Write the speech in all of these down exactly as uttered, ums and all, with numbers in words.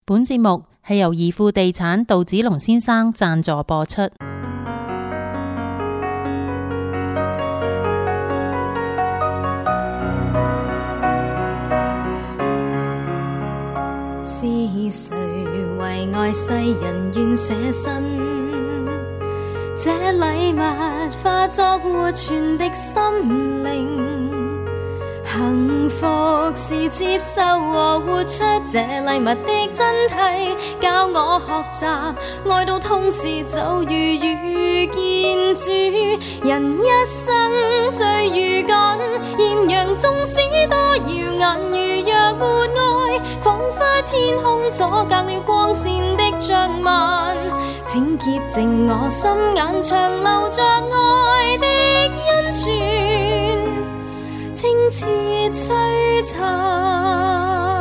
本節目係由怡富地產杜子龍先生贊助播出。 是誰為愛世人願捨身？這禮物化作活存的心靈。幸福是接受和活出這禮物的真諦，教我學習愛到痛時就如遇見主。人一生最如緊，豔陽縱使多耀眼，如若沒愛，仿佛天空阻隔了光線的障紋。請潔淨我心眼，長留着愛的恩泉，清澈璀璨。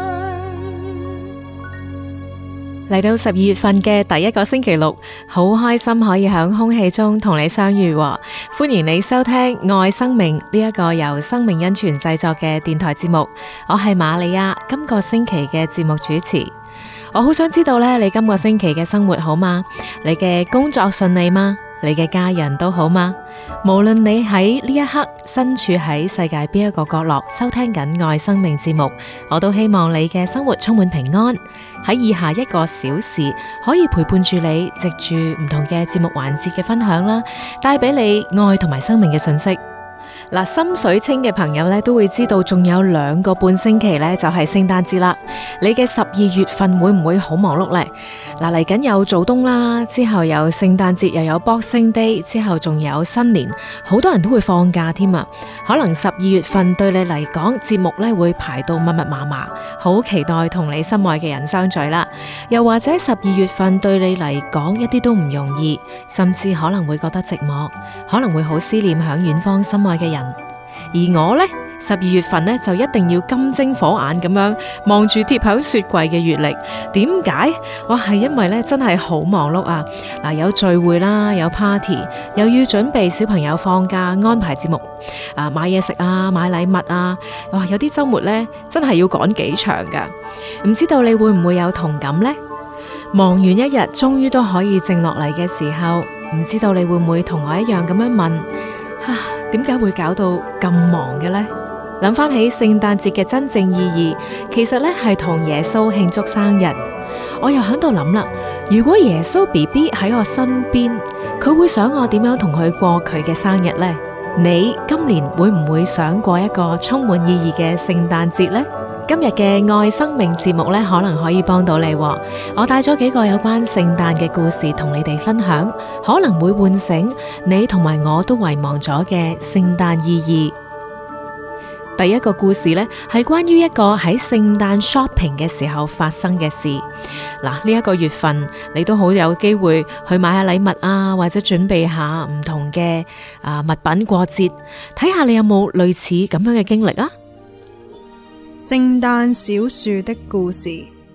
嚟到十二月份嘅第一個星期六，好開心可以喺空氣中同你相遇喎。歡迎你收聽愛生命呢一個由生命恩泉製作嘅電台節目，我係瑪利亞，今個星期嘅節目主持。我好想知道咧，你今個星期嘅生活好嗎？你嘅工作順利嗎？你嘅家人都好嗎？無論你喺呢一刻身處喺世界邊一個角落收聽緊愛生命節目，我都希望你嘅生活充滿平安。喺以下一個小時可以陪伴住你，藉住唔同嘅節目環節嘅分享啦，帶俾你愛同埋生命嘅訊息。嗱，心水清嘅朋友咧都會知道，仲有兩個半星期咧就係聖誕節啦。你嘅十二月份會唔會好忙碌呢？嗱，嚟緊有早冬啦，之後有聖誕節，又有 Boxing Day，之後仲有新年，好多人都會放假添啊。可能十二月份對你嚟講，節目咧會排到密密麻麻，好期待同你心愛嘅人相聚啦。又或者十二月份對你嚟講一啲都唔容易，甚至可能會覺得寂寞，可能會好思念響遠方心愛嘅人。而我呢，十二月份呢，就一定要金睛火眼咁樣望住貼響雪櫃嘅月曆。點解？哇，係因為呢真係好忙碌啊！嗱，有聚會啦，有 party， 又要準備小朋友放假，安排節目啊，買嘢食啊，買禮物啊。哇，有啲周末呢，真係要趕幾場噶。唔知道你會唔會有同感呢？忙完一日，終於都可以靜落嚟嘅時候，唔知道你會唔會同我一樣咁樣問啊？點解會搞到咁忙嘅呢？諗翻起聖誕節嘅真正意義，其實呢係同耶穌慶祝生日。我又喺度諗啦，如果耶穌 B B 喺我身邊，佢會想我點樣同佢過佢嘅生日呢？你今年會唔會想過一個充滿意義嘅聖誕節呢？今日嘅愛生命節目呢，可能可以幫到你。我帶咗幾個有關聖誕嘅故事同你哋分享，可能會喚醒你同埋我都遺忘咗嘅聖誕意義。第一個故事呢，係關於一個喺聖誕 shopping 嘅時候發生嘅事。嗱，呢一個月份你都好有機會去買下禮物啊，或者準備下唔同嘅啊物品過節，睇下你有冇類似咁樣嘅經歷啊？ 聖誕小樹的故事。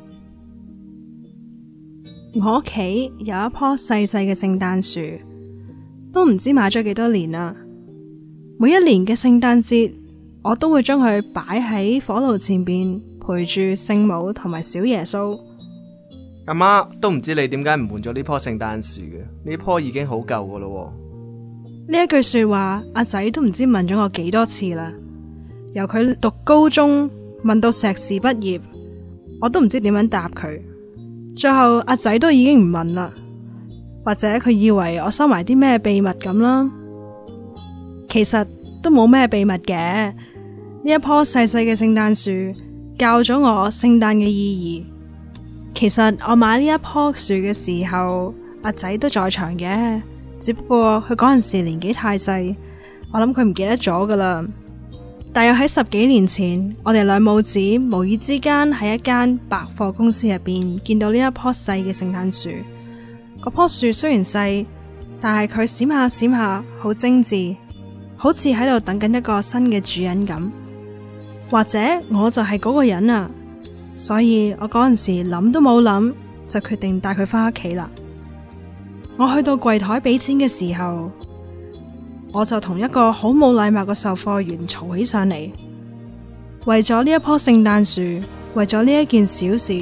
我屋企有一棵細細嘅聖誕樹，都唔知買咗幾多年啦。每一年嘅聖誕節，我都會將佢擺喺火爐前邊，陪住聖母同埋小耶穌。 阿媽，都唔知你點解唔換咗呢棵聖誕樹嘅？呢棵已經好舊噶咯。 呢一句說話，阿仔都唔知問咗我幾多次啦。由佢讀高中問到碩士畢業，我都唔知點樣答佢。最後阿仔都已經唔問啦，或者佢以為我收埋啲咩秘密咁啦。其實都冇咩秘密嘅。呢一棵細細嘅聖誕樹教咗我聖誕嘅意義。其實我買呢一棵樹嘅時候，阿仔都在場嘅，只不過佢嗰陣時年紀太細，我諗佢唔記得咗噶啦。大約喺十幾年前，我哋兩母子無意之間喺一間百貨公司入邊見到呢一棵細嘅聖誕樹。嗰棵樹雖然細，但係佢閃下閃下，好精緻，好似喺度等緊一個新嘅主人咁。或者我就係嗰個人啊！所以我嗰陣時諗都冇諗，就決定帶佢返屋企啦。我去到櫃台俾錢嘅時候，我就同一個好冇禮貌嘅售貨員嘈起上嚟。為咗呢一棵聖誕樹，為咗呢一件小事，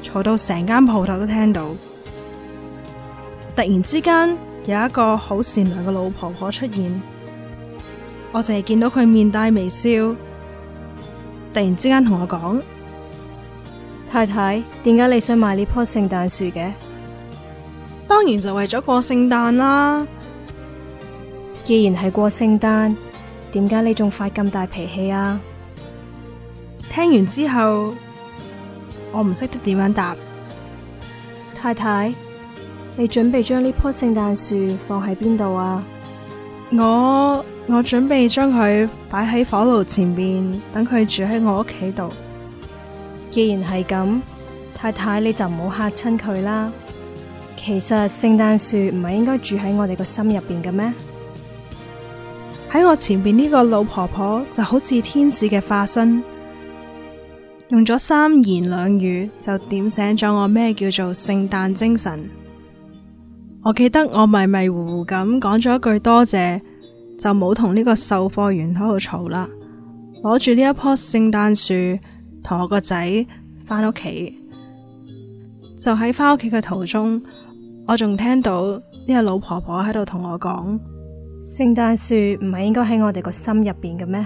嘈到成間鋪頭都聽到。突然之間有一個好善良嘅老婆婆出現，我淨係見到佢面帶微笑，突然之間同我講： 太太，點解你想買呢棵聖誕樹嘅？ 當然就為咗過聖誕啦。 既然係過聖誕，點解你仲發咁大脾氣啊？ 聽完之後，我唔識得點樣答。 太太，你準備將呢棵聖誕樹放喺邊度啊？ 我我準備將佢擺喺火爐前面，等佢住喺我屋企度。 既然係咁，太太你就唔好嚇親佢啦。其實聖誕樹唔係應該住喺我哋個心入邊嘅咩？ 喺我前邊呢個老婆婆就好似天使嘅化身，用咗三言兩語就點醒咗我咩叫做聖誕精神。我記得我迷迷糊糊咁講咗一句多謝，就冇同呢個售貨員喺度嘈啦，攞住呢一棵聖誕樹同我個仔返屋企。就喺返屋企嘅途中，我仲聽到呢個老婆婆喺度同我講： 聖誕樹唔係應該喺我哋個心入邊嘅咩？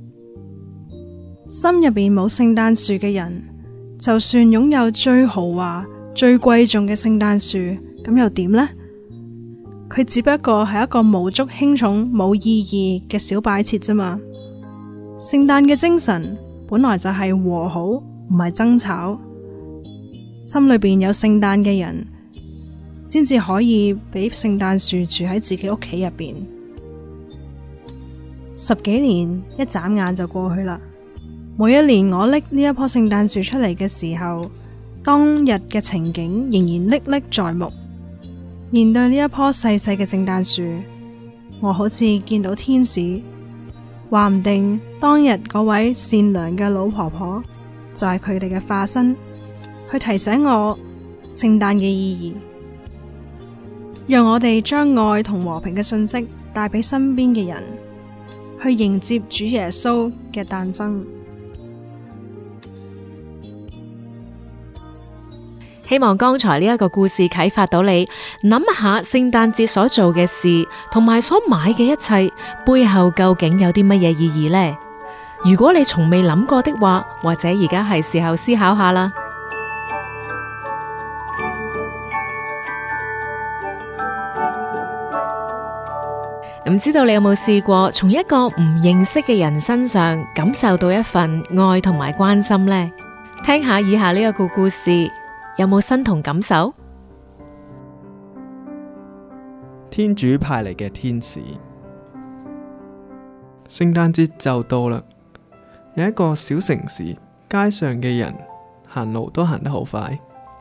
心入邊冇聖誕樹嘅人，就算擁有最豪華、最貴重嘅聖誕樹，咁又點呢？佢只不過係一個無足輕重、冇意義嘅小擺設啫嘛。聖誕嘅精神本來就係和好，唔係爭吵。心裏邊有聖誕嘅人，先至可以俾聖誕樹住喺自己屋企入邊。十幾年一眨眼就過去啦。每一年我拎呢一棵聖誕樹出嚟嘅時候，當日嘅情景仍然歷歷在目。面對呢一棵細細嘅聖誕樹，我好似見到天使，話唔定當日嗰位善良嘅老婆婆就係佢哋嘅化身，去提醒我聖誕嘅意義，讓我哋將愛同和平嘅信息帶俾身邊嘅人，去迎接主耶穌嘅誕生。 希望剛才呢一個故事啟發到你，諗下聖誕節所做嘅事同埋所買嘅一切背後究竟有啲乜嘢意義呢？如果你從未諗過的話，或者而家係時候思考下啦。唔知道你有冇試過從一個唔認識嘅人身上感受到一份愛同埋關心呢？聽下以下呢一個故事，有冇身同感受？ 天主派嚟嘅天使。聖誕節就到啦，有一個小城市，街上嘅人行路都行得好快。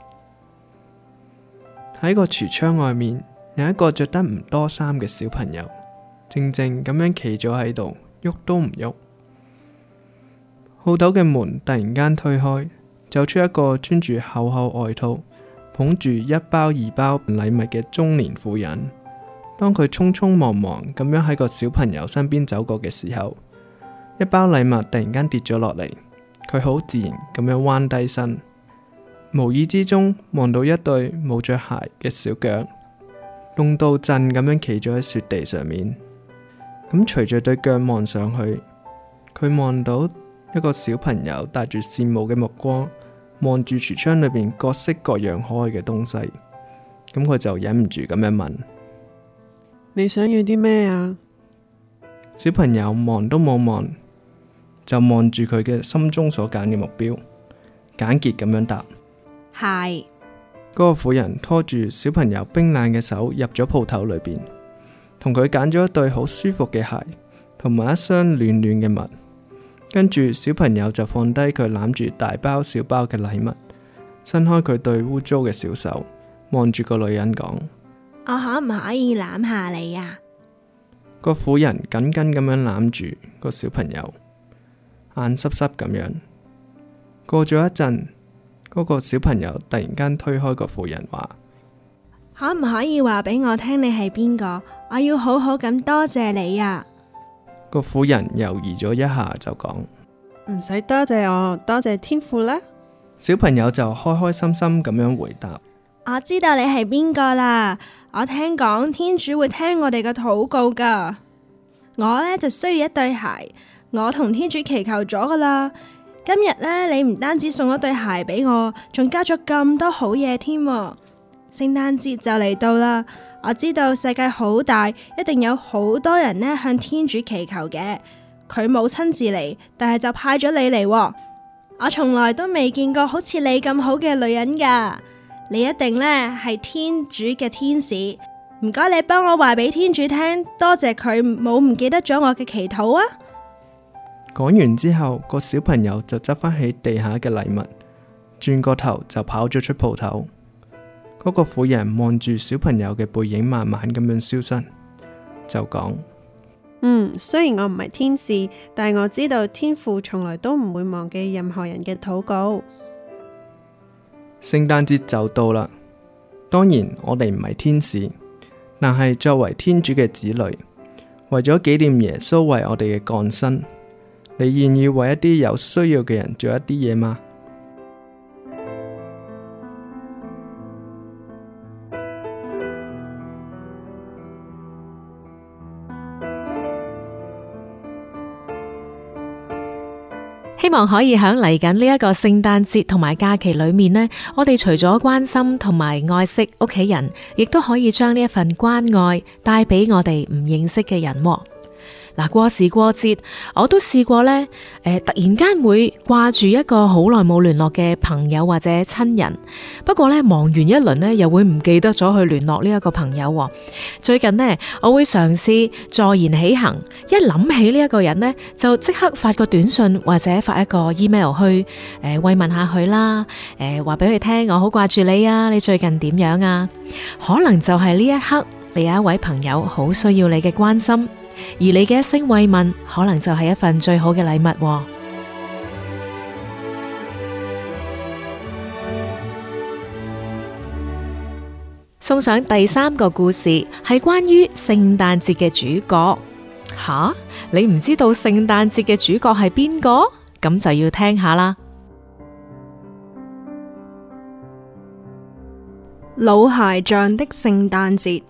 喺個櫥窗外面，有一個着得唔多衫嘅小朋友，靜靜咁樣企咗喺度，喐都唔喐。鋪頭嘅門突然間推開，走出一個穿住厚厚外套、捧住一包二包禮物嘅中年婦人。當佢匆匆忙忙咁樣喺個小朋友身邊走過嘅時候，一包禮物突然間跌咗落嚟，佢好自然咁樣彎低身，無意之中望到一對冇着鞋嘅小腳，凍到震咁樣企咗喺雪地上面。咁隨住對腳望上去，佢望到一個小朋友帶住羨慕嘅目光望住櫥窗裏邊各式各樣可愛嘅東西，咁佢就忍唔住咁樣問： 你想要啲咩啊？ 小朋友望都冇望，就望住佢嘅心中所揀嘅目標，簡潔咁樣答： 鞋。 嗰個婦人拖住小朋友冰冷嘅手入咗鋪頭裏邊，同佢揀咗一對好舒服嘅鞋，同埋一箱暖暖嘅襪。跟住小朋友就放低佢攬住大包小包嘅禮物，伸開佢對污糟嘅小手，望住個女人講： 我可唔可以攬下你啊？ 個婦人緊緊咁樣攬住個小朋友，眼濕濕咁樣。過咗一陣，嗰個小朋友突然間推開個婦人，話： 可唔可以話俾我聽你係邊個？我要好好咁多謝你啊！ 個婦人猶豫咗一下就講： 唔使多謝我，多謝天父啦。 小朋友就開開心心咁樣回答： 我知道你係邊個啦，我聽講天主會聽我哋嘅禱告噶。我呢就需要一對鞋，我同天主祈求咗噶啦。今日呢，你唔單止送咗對鞋俾我，仲加咗咁多好嘢添。聖誕節就嚟到啦，我知道世界好大，一定有好多人呢向天主祈求嘅。佢冇親自嚟，但係就派咗你嚟喎。我從來都未見過好似你咁好嘅女人噶，你一定呢係天主嘅天使。唔該，你幫我話俾天主聽，多謝佢冇唔記得咗我嘅祈禱啊！ 講完之後，個小朋友就執返起地下嘅禮物，轉個頭就跑咗出鋪頭。嗰個婦人望住小朋友嘅背影，慢慢咁樣消失，就講： 嗯，雖然我唔係天使，但係我知道天父從來都唔會忘記任何人嘅禱告。 聖誕節就到啦，當然我哋唔係天使，但係作為天主嘅子女，為咗紀念耶穌為我哋嘅降生，你願意為一啲有需要嘅人做一啲嘢嗎？ 希望可以喺嚟緊呢一個聖誕節同埋假期裏面呢，我哋除咗關心同埋愛惜屋企人，亦都可以將呢一份關愛帶俾我哋唔認識嘅人。嗱，過時過節，我都試過呢，誒、呃，突然間會掛住一個好耐冇聯絡嘅朋友或者親人。不過呢，忙完一輪呢，又會唔記得咗去聯絡呢一個朋友。最近呢，我會嘗試坐言起行，一諗起呢一個人呢，就即刻發個短信或者發一個 email 去誒、呃、慰問下佢啦。誒，話俾佢聽，我好掛住你啊，你最近點樣啊？可能就係呢一刻，你有一位朋友好需要你嘅關心。而你嘅一聲慰問，可能就係一份最好嘅禮物。送上第三個故事，係關於聖誕節嘅主角。吓，你唔知道聖誕節嘅主角係邊個？咁就要聽下啦。 老鞋匠的聖誕節。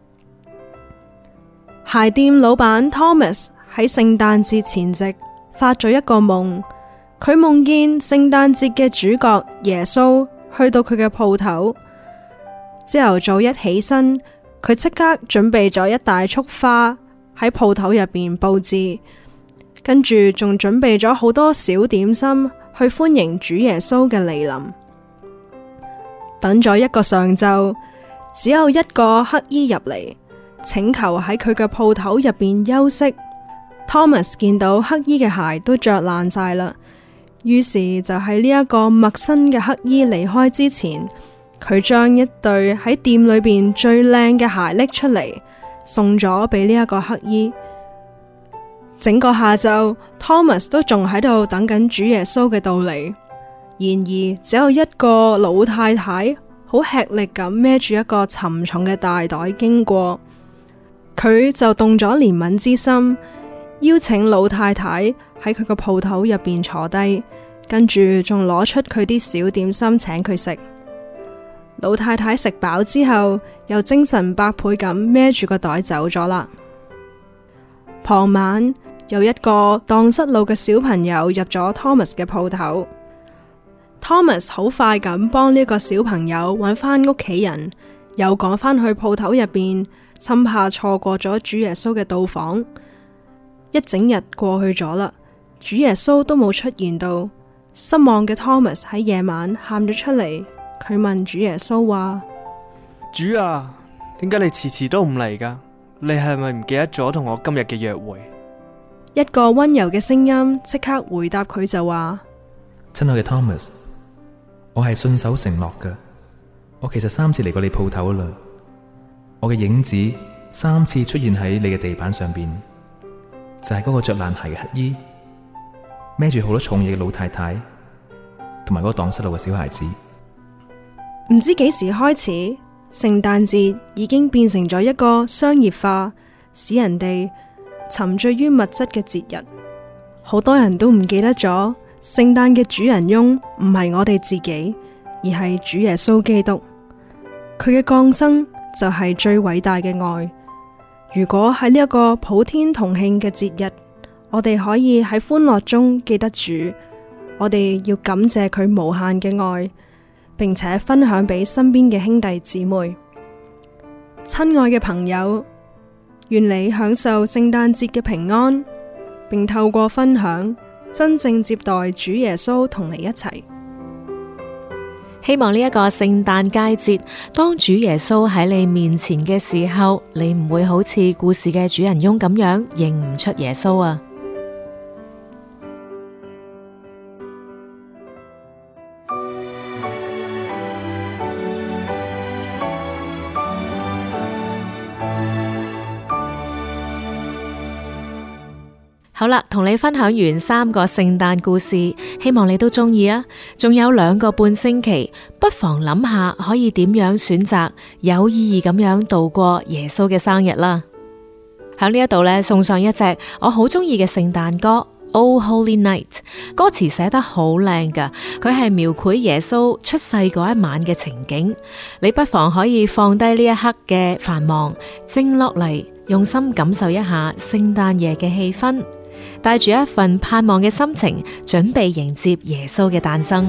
鞋店老闆 Thomas 喺聖誕節前夕發咗一個夢，佢夢見聖誕節嘅主角耶穌去到佢嘅鋪頭。朝頭早一起身，佢即刻準備咗一大束花喺鋪頭入邊佈置，跟住仲準備咗好多小點心去歡迎主耶穌嘅嚟臨。等咗一個上晝，只有一個乞衣入嚟，請求喺佢嘅鋪頭入邊休息。Thomas 見到乞衣嘅鞋都着爛晒啦，於是就喺呢一個陌生嘅乞衣離開之前，佢將一對喺店裏邊最靚嘅鞋拎出嚟，送咗俾呢一個乞衣。整個下晝 Thomas 都仲喺度等緊主耶穌嘅到嚟，然而只有一個老太太好吃力咁孭住一個沉重嘅大袋經過。佢就動咗憐憫之心，邀請老太太喺佢個鋪頭入邊坐低，跟住仲攞出佢啲小點心請佢食。老太太食飽之後，又精神百倍咁孭住個袋走咗啦。傍晚，有一個蕩失路嘅小朋友入咗 Thomas 嘅鋪頭。Thomas 好快咁幫呢個小朋友揾翻屋企人，又趕返去鋪頭入邊，深怕錯過咗主耶穌嘅到訪。一整日過去咗啦，主耶穌都冇出現到。失望嘅 Thomas 喺夜晚喊咗出嚟，佢問主耶穌話： 主啊，點解你遲遲都唔嚟噶？你係咪唔記得咗同我今日嘅約會？ 一個溫柔嘅聲音即刻回答佢，就話： 親愛嘅 Thomas， 我係信守承諾嘅。我其實三次嚟過你鋪頭啦，我嘅影子三次出現喺你嘅地板上邊，就係嗰個着爛鞋嘅乞衣，孭住好多重嘢嘅老太太，同埋嗰個蕩失路嘅小孩子。 唔知幾時開始，聖誕節已經變成咗一個商業化，使人哋沉醉於物質嘅節日。好多人都唔記得咗聖誕嘅主人翁唔係我哋自己，而係主耶穌基督。佢嘅降生就係最偉大嘅愛。如果喺呢一個普天同慶嘅節日，我哋可以喺歡樂中記得主，我哋要感謝佢無限嘅愛，並且分享俾身邊嘅兄弟姊妹。親愛嘅朋友，願你享受聖誕節嘅平安，並透過分享真正接待主耶穌同你一齊。 希望呢一個聖誕佳節，當主耶穌喺你面前嘅時候，你唔會好似故事嘅主人翁咁樣認唔出耶穌啊！好啦，同你分享完三個聖誕故事，希望你都中意啊！仲有兩個半星期，不妨諗下可以點樣選擇有意義咁樣度過耶穌嘅生日啦。喺呢一度呢，送上一隻我好中意嘅聖誕歌《Oh Holy Night》，歌詞寫得好靚噶，佢係描繪耶穌出世嗰一晚嘅情景。你不妨可以放低呢一刻嘅繁忙，靜落嚟，用心感受一下聖誕夜嘅氣氛。帶住一份盼望嘅心情，準備迎接耶穌嘅誕生。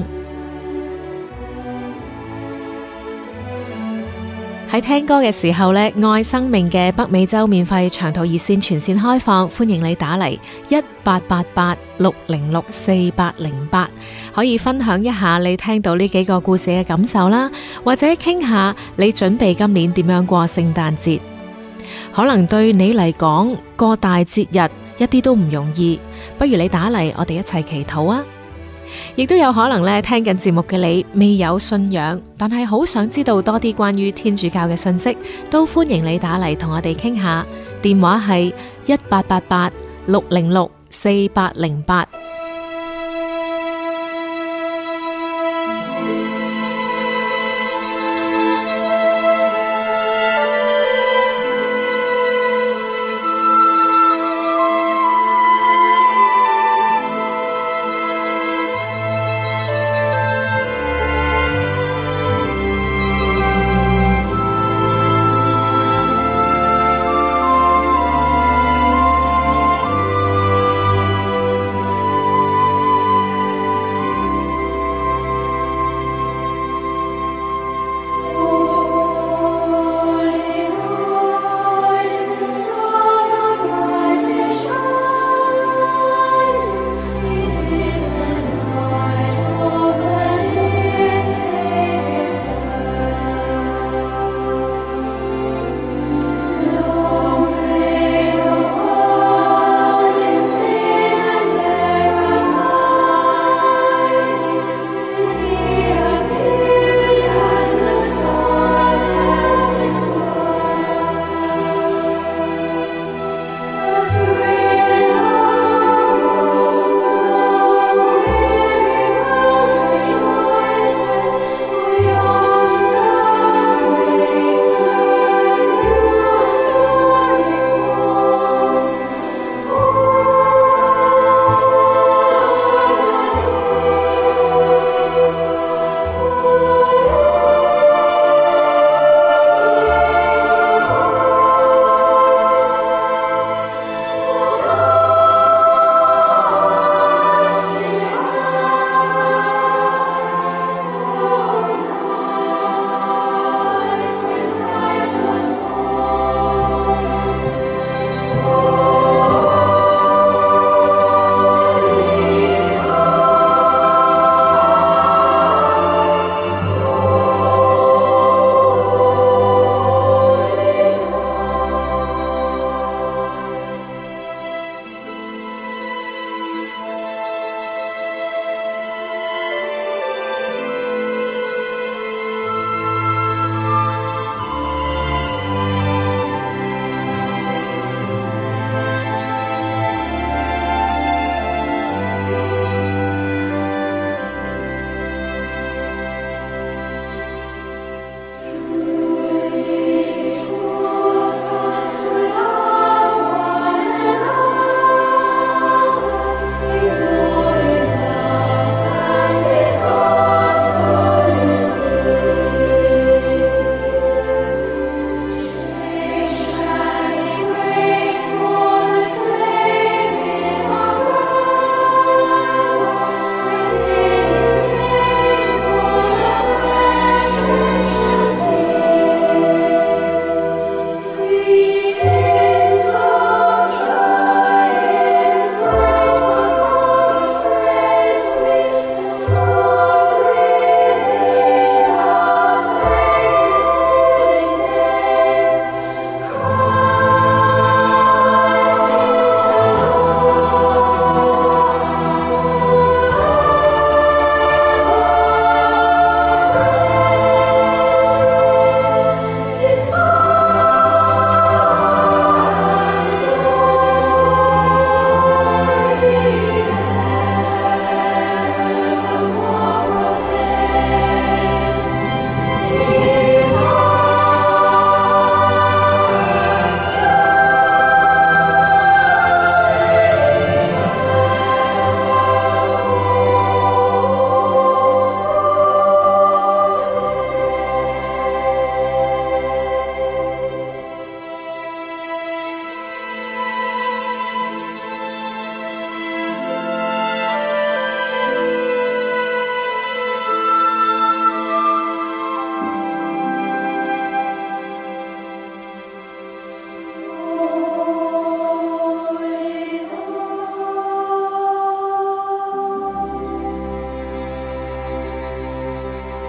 喺聽歌嘅時候呢，愛生命嘅北美洲免費長途熱線全線開放，歡迎你打嚟一八八八六零六四八零八，可以分享一下你聽到呢幾個故事嘅感受啦，或者傾下你準備今年點樣過聖誕節。可能對你嚟講，過大節日一啲都唔容易，不如你打嚟，我哋一齊祈禱啊！亦都有可能咧，聽緊節目嘅你未有信仰，但係好想知道多啲關於天主教嘅信息，都歡迎你打嚟同我哋傾下。電話係一八八八六零六四八零八。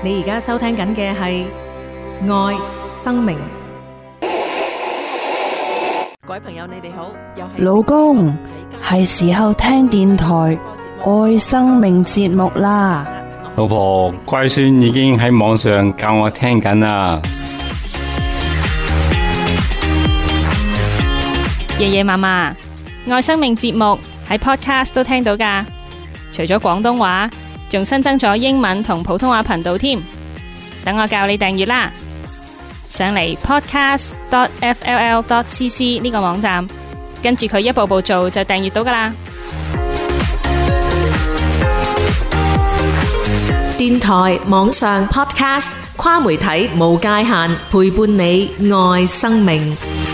你而家收聽緊嘅係愛生命。 各位朋友，你哋好，又係老公，係時候聽電台愛生命節目啦。 老婆，乖孫已經喺網上教我聽緊啦。 爺爺嫲嫲，愛生命節目喺 podcast 都聽到㗎。除咗廣東話，仲新增咗英文同普通話頻道添。等我教你訂閱啦。上嚟 podcast dot f l l dot c c 呢個網站，跟住佢一步步做就訂閱到噶啦。 電台、網上 podcast 跨媒體無界限，陪伴你愛生命。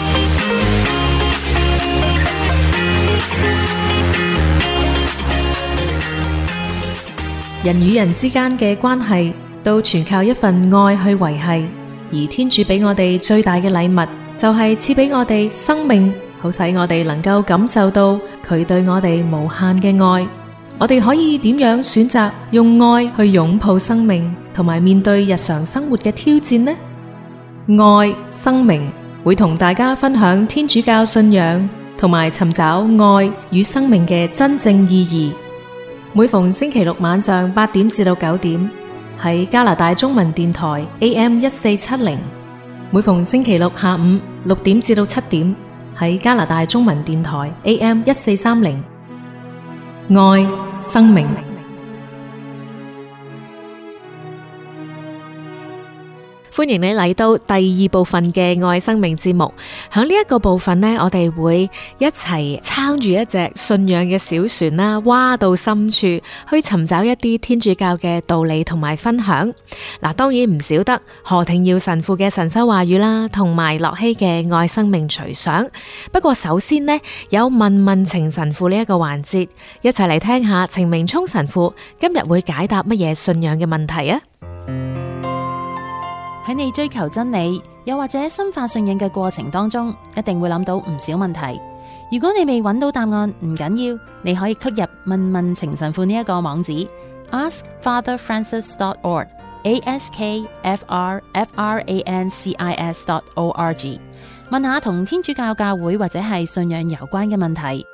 人與人之間嘅關係都全靠一份愛去維繫。而天主俾我哋最大嘅禮物，就係賜俾我哋生命，好使我哋能夠感受到佢對我哋無限嘅愛。我哋可以點樣選擇用愛去擁抱生命，同埋面對日常生活嘅挑戰呢？愛生命會同大家分享天主教信仰，同埋尋找愛與生命嘅真正意義。每逢星期六晚上八點至到九點，喺加拿大中文電台 A M 一四七零，每逢星期六下午六點至到七點，喺加拿大中文電台 A M 一四三零，愛生命。歡迎你嚟到第二部分嘅愛生命節目。響呢一個部分呢，我哋會一齊撐住一隻信仰嘅小船啦，划到深處去尋找一啲天主教嘅道理同埋分享。嗱，當然唔少得何庭耀神父嘅神修話語啦，同埋樂希嘅愛生命隨想。不過首先呢，有問問程神父呢一個環節，一齊嚟聽下程明聰神父今日會解答乜嘢信仰嘅問題啊！ 喺你追求真理，又或者深化信仰嘅過程當中，一定會諗到唔少問題。如果你未揾到答案，唔緊要，你可以 click 入問問程神父呢一個網址 ask father francis dot org a s k f r f r a n c i s dot org 問下同天主教教會或者係信仰有關嘅問題。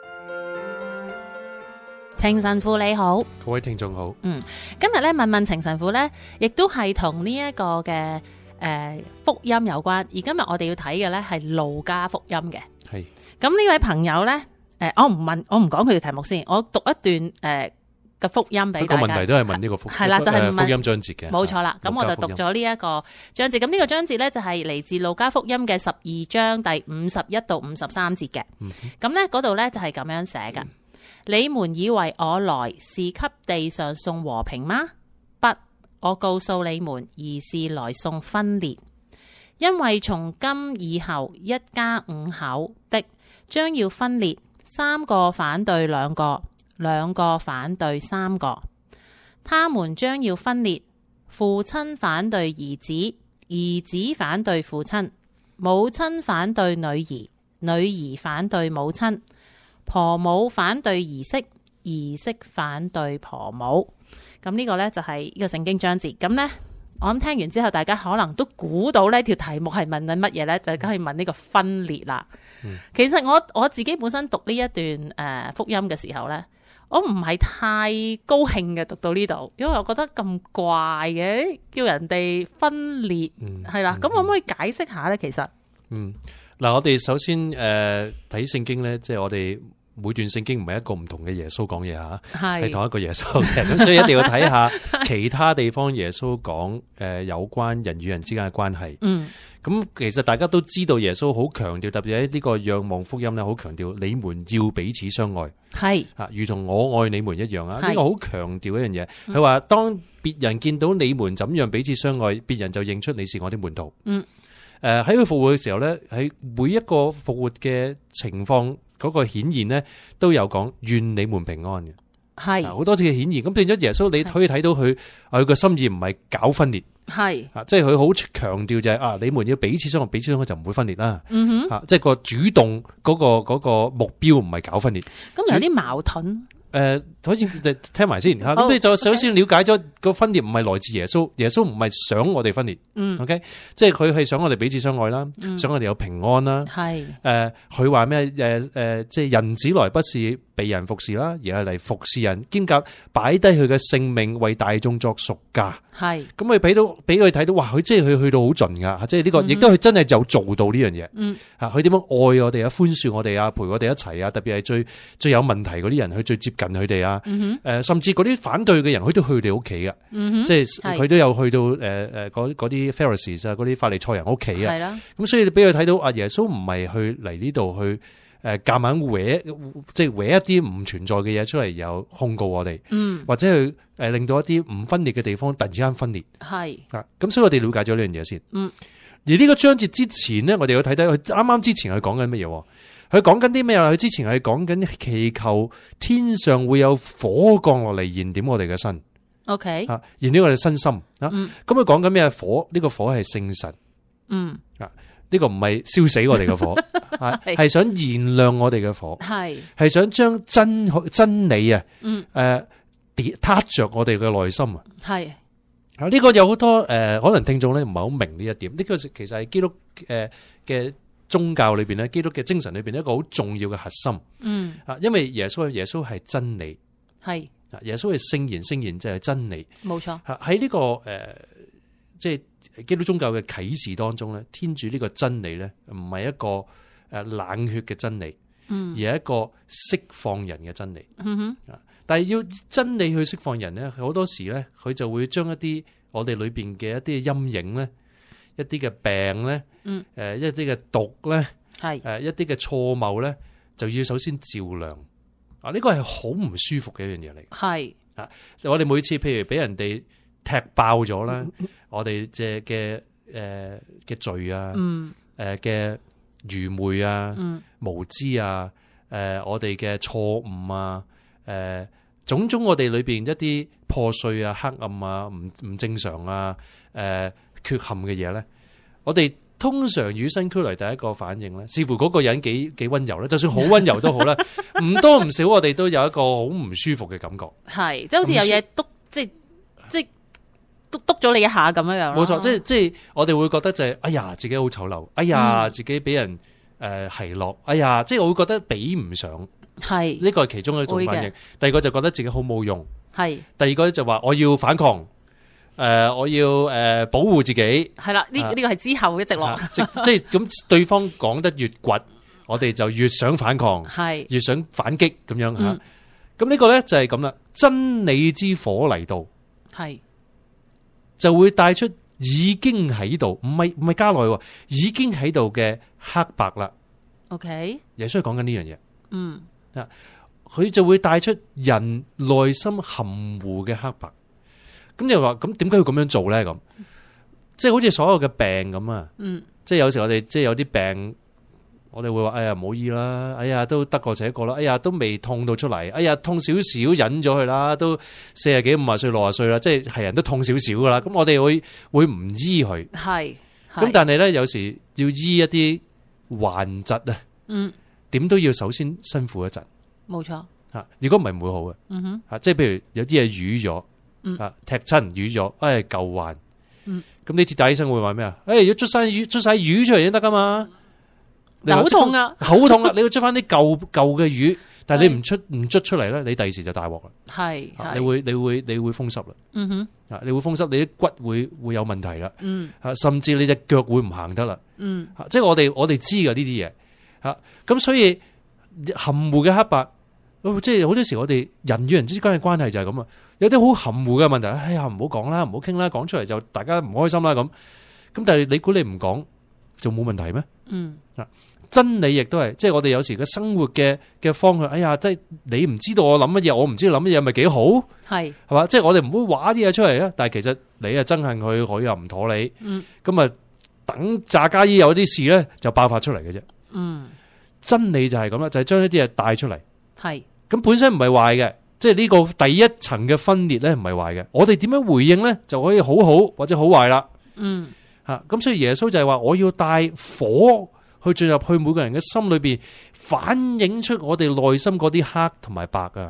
程神父你好， 各位聽眾好。嗯， 今日咧問問程神父咧，亦都係同呢一個嘅誒、呃、福音有關。而今日我哋要睇嘅咧係路加福音嘅。係。咁呢位朋友咧，誒、呃，我唔問，我唔講佢嘅題目先，我讀一段誒嘅、呃、福音俾大家。個問題都係問呢個福係啦，就係、是、福音章節嘅。冇錯啦。咁我就讀咗呢一個章節。咁呢個章節咧就係嚟自路加福音嘅十二章第五十一到五十三節嘅。咁咧嗰度咧就係咁樣寫噶。嗯，你們以為我來是給地上送和平嗎？不，我告訴你們，而是來送分裂。因為從今以後，一家五口的將要分裂，三個反對兩個，兩個反對三個。他們將要分裂，父親反對兒子，兒子反對父親，母親反對女兒，女兒反對母親，婆母反對兒媳，兒媳反對婆母。咁呢個呢，就係呢個聖經章節。咁呢，我諗聽完之後，大家可能都估到呢條題目係問緊乜嘢呢？就梗係問呢個分裂啦。嗯、其實我我自己本身讀呢一段誒、呃、福音嘅時候呢，我唔係太高興嘅讀到呢度，因為我覺得咁怪嘅，叫人哋分裂係、嗯、啦。咁、嗯、可唔可以解釋下呢？其實嗯嗱，我哋首先誒睇聖經呢，即係我哋。每段聖經唔係一個唔同嘅耶穌講嘢吓，係同一個耶穌嘅，咁所以一定要睇下其他地方耶穌講誒有關人與人之間嘅關係。嗯，咁其實大家都知道耶穌好強調，特別喺呢個若望福音咧，好強調你們要彼此相愛，係啊，如同我愛你們一樣啊。呢個好強調一樣嘢，佢話當別人見到你們怎樣彼此相愛，別人就認出你是我的門徒。嗯，誒喺佢復活嘅時候咧，喺每一個復活嘅情況。嗰個顯現咧都有講願你們平安嘅，係好多次嘅顯現，咁變咗耶穌你可以睇到佢佢個心意唔係搞分裂，係啊，即係佢好強調就係、是、啊，你們要彼此相愛，彼此相愛就唔會分裂啦。嗯哼，啊，即係個主動嗰、那個嗰、那個目標唔係搞分裂， 咁有啲矛盾。 誒，可以聽埋先吓。咁你就首先了解咗個分裂唔係來自耶穌，耶穌唔係想我哋分裂。嗯 ，OK， 即係佢係想我哋彼此相愛啦，嗯、想我哋有平安啦。係誒，佢話咩？誒誒、呃，即係人子來不是被人服侍啦，而係嚟服侍人，兼夾擺低佢嘅性命為大眾作贖價。係咁佢俾到俾佢睇到，哇！佢即係佢去到好盡噶，即係呢個亦都係真係有做到呢樣嘢。嗯，吓佢點樣愛我哋啊，寬恕我哋啊，陪我哋一齊啊，特別係最最有問題嗰啲人，佢最接近佢哋啊。誒、呃，甚至嗰啲反對嘅人，佢都去佢哋屋企噶。嗯、即係佢都有去到誒誒嗰嗰啲 Pharisees 啊，嗰啲法利賽人屋企啊。係啦。咁所以你俾佢睇到啊，耶穌唔係去嚟呢度去。誒，夾硬搲，即係搲一啲唔存在嘅嘢出嚟，又控告我哋，嗯，或者去誒令到一啲唔分裂嘅地方突然之間分裂，係啊，咁所以我哋了解咗呢樣嘢先，嗯，而呢個章節之前咧，我哋要睇睇佢啱啱之前佢講緊乜嘢，佢講緊啲咩啊？佢之前係講緊祈求天上會有火降落嚟燃點我哋嘅身 ，OK， 啊，燃點我哋身心啊，咁佢講緊咩火？呢個火係聖神，嗯啊。呢個唔係燒死我哋嘅火，係係想燃亮我哋嘅火，係係想將真真理啊，嗯誒，點撻着我哋嘅內心啊，係啊呢個有好多誒、呃，可能聽眾咧唔係好明呢一點，呢、這個其實係基督誒嘅、呃、宗教裏邊咧，基督嘅精神裏邊一個好重要嘅核心，嗯啊，因為耶穌耶穌係真理，係啊耶穌係聖言，聖言就係真理，冇錯，喺呢、這個誒。呃即係基督宗教嘅啟示當中咧，天主呢個真理咧，唔係一個誒冷血嘅真理，嗯，而係一個釋放人嘅真理。嗯哼，但係要真理去釋放人咧，好多時咧，佢就會將一啲我哋裏邊嘅一啲陰影咧，一啲嘅病咧，嗯，誒一啲嘅毒咧，係誒一啲嘅錯謬咧，就要首先照亮。啊，呢個係好唔舒服嘅一樣嘢嚟。係啊，我哋每次譬如俾人哋踢爆咗啦，我哋即係嘅誒嘅罪啊，誒嘅愚昧啊，無知啊，誒我哋嘅錯誤啊，誒種種我哋裏邊一啲破碎啊、黑暗啊、唔唔正常啊、誒缺陷嘅嘢咧，我哋通常與生俱來第一個反應咧，視乎嗰個人幾幾溫柔咧，就算好溫柔都好啦，唔多唔少我哋都有一個好唔舒服嘅感覺，係即係好似有嘢督，即係即係。督督咗你一下咁樣樣，冇錯，即係即係我哋會覺得就係、是，哎呀，自己好醜陋，哎呀，嗯、自己俾人誒奚落，哎呀，即係我會覺得比唔上，係呢個係其中一種反應。第二個就覺得自己好冇用，係。第二個就話我要反抗，誒、呃，我要誒、呃、保護自己，係啦，呢呢個係之後一直落，即即係咁，對方講得越倔，我哋就越想反抗，係，越想反擊咁樣吓。咁、嗯、呢個咧就係咁啦，真理之火嚟到，係。就會帶出已經喺度，唔係唔係加內，已經喺度嘅黑白啦。OK，耶穌講緊呢樣嘢。嗯，啊，佢就會帶出人內心含糊嘅黑白。咁你話咁點解要咁樣做咧？咁即係好似所有嘅病咁啊。嗯，即係有時我哋即係有啲病。我哋會話，哎呀，唔好醫啦，哎呀，都得過且過啦，哎呀，都未痛到出嚟，哎呀，痛少少忍咗佢啦，都四十幾、五十歲、六十歲啦，即係係人都痛少少噶啦，咁我哋會會唔醫佢？係，咁但係咧，有時要醫一啲患疾啊，嗯，點都要首先辛苦一陣，冇錯，吓，如果唔係唔會好嘅，嗯哼，吓，即係譬如有啲嘢瘀咗，嗯，啊，踢親瘀咗，哎，舊患，嗯，咁你鐵打醫生會話咩啊？誒，要捽晒瘀，捽晒瘀出嚟先得噶嘛。好痛啊！好痛啊！你要捽翻啲舊舊嘅瘀，但係你唔出唔捽出嚟咧，你第二時就大鑊啦。係，你會你會你會風濕啦。嗯哼，啊，你會風濕，你啲骨會會有問題啦。嗯，啊，甚至你隻腳會唔行得啦。嗯，即係我哋我哋知噶呢啲嘢。吓，咁所以含糊嘅黑白，即係好多時我哋人與人之間嘅關係就係咁啊。有啲好含糊嘅問題，哎呀，唔好講啦，唔好傾啦，講出嚟就大家唔開心啦咁。咁但係你估你唔講就冇問題咩？嗯，啊。真理亦都係，即係我哋有時嘅生活嘅嘅方向。哎呀，即係你唔知道我諗乜嘢，我唔知道諗乜嘢，咪幾好？係係嘛，即係我哋唔會話啲嘢出嚟啊。但係其實你啊憎恨佢，佢又唔妥你。嗯，咁啊等詐假意有啲事咧就爆發出嚟嘅啫。嗯，真理就係咁啦，就係將呢啲嘢帶出嚟。係咁本身唔係壞嘅，即係呢個第一層嘅分裂咧唔係壞嘅。我哋點樣回應咧就可以好好或者好壞啦。嗯，吓咁所以耶穌就係話我要帶火。去進入去每個人嘅心裏邊，反映出我哋內心嗰啲黑同埋白啊。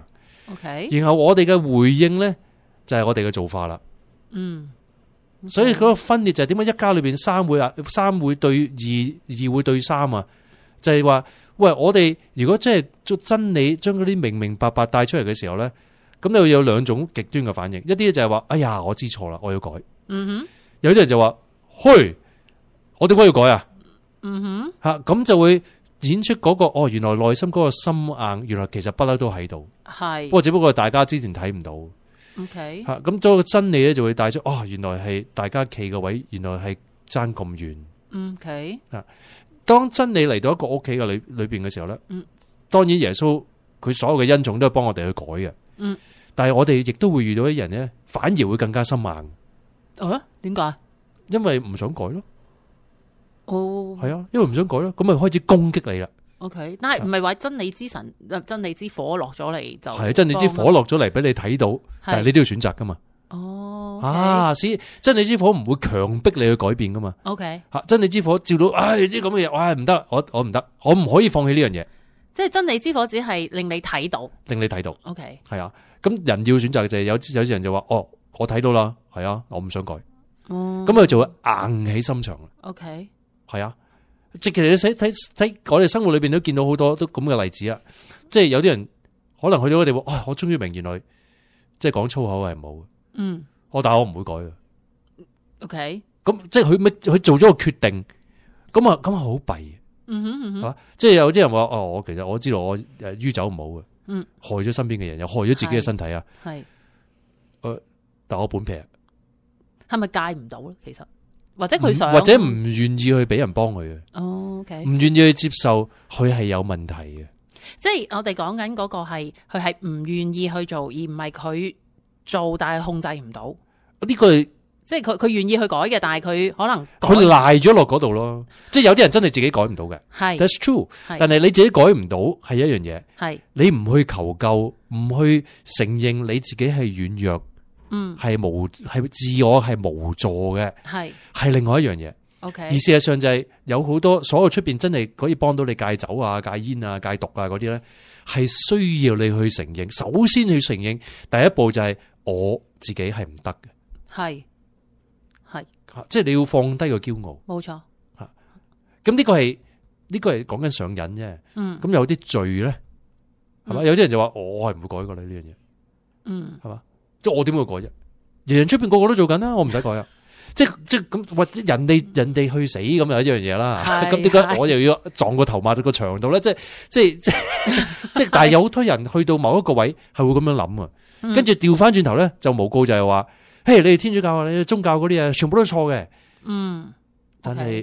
OK， 然後我哋嘅回應咧就係我哋嘅做法啦。 嗯， okay. 所以嗰個分裂就係點解一家裏邊三會啊，三會對二，二會對三啊，就係話喂，我哋如果真係做真理，將嗰啲明明白白帶出嚟嘅時候咧，咁你會有兩種極端嘅反應，一啲就係話哎呀我知錯啦，我要改。嗯哼，有啲人就話，嘿，我點解要改啊？嗯哼，吓咁就會演出嗰個哦，原來內心嗰個心硬，原來其實不嬲都喺度。係，不過只不過大家之前睇唔到。OK， 吓咁咗個真理咧就會帶出哦，原來係大家企個位，原來係爭咁遠。OK，啊，當真理嚟到一個屋企嘅裏裏邊嘅時候咧，嗯，當然耶穌佢所有嘅恩寵都係幫我哋去改嘅。嗯，但係我哋亦都會遇到啲人咧，反而會更加心硬。哦，點解？因為唔想改咯。哦，係啊，因為唔想改咯，咁咪開始攻擊你啦。OK， 但係唔係話真理之神、真理之火落咗嚟就係真理之火落咗嚟俾你睇到，但係你都要選擇噶嘛。哦，啊，所以真理之火唔會強迫你去改變噶嘛。OK，吓真理之火照到，唉，啲咁嘅嘢，哇，唔得，我我唔得，我唔可以放棄呢樣嘢。即係真理之火只係令你睇到，令你睇到。OK，係啊，咁人要選擇嘅就係有有啲人就話，哦，我睇到啦，係啊，我唔想改。哦，咁佢就會硬起心腸啦。OK。係啊，即係你睇睇睇，我哋生活裏邊都見到好多都咁嘅例子啊！即係有啲人可能去到個地步，啊，我終於明原來即係講粗口係唔好嘅。嗯，我但係我唔會改嘅。OK，咁即係佢咪佢做咗個決定，咁啊咁啊好弊。嗯哼嗯哼，啊，即係有啲人話哦，我其實我知道我誒酗酒唔好嘅，嗯，害咗身邊嘅人，又害咗自己嘅身體啊。係，誒，但我本劈，係咪戒唔到咧？其實？或者佢想，或者唔願意去俾人幫佢嘅，哦 OK，唔願意去接受佢係有問題嘅。即係我哋講緊嗰個係佢係唔願意去做，而唔係佢做，但係控制唔到。呢個即係佢佢願意去改嘅，但係佢可能佢賴咗落嗰度咯。即係有啲人真係自己改唔到嘅，係 That's true。但係你自己改唔到係一樣嘢，係你唔去求救，唔去承認你自己係軟弱。嗯，係無係自我係無助嘅，係係另外一樣嘢。OK，而事實上就係有好多所有出邊真係可以幫到你戒酒啊、戒煙啊、戒毒啊嗰啲咧，係需要你去承認。首先去承認，第一步就係我自己係唔得嘅，係係，即係你要放低個驕傲，冇錯吓。咁呢個係呢個係講緊上癮啫。嗯，咁有啲罪咧，係嘛？有啲人就話我係唔會改噶啦呢樣嘢。嗯，係嘛？即係我點會改啫？人人出邊個個都做緊啦，我唔使改啊！即係即係咁，或者人哋人哋去死咁又一樣嘢啦。咁點解我又要撞個頭抹到個牆度咧？即係即係即係即係，但係有好多人去到某一個位係會咁樣諗啊。跟住調翻轉頭咧，就誣告就係話：嘿，你哋天主教啊，你哋宗教嗰啲嘢，全部都係錯嘅。嗯，但係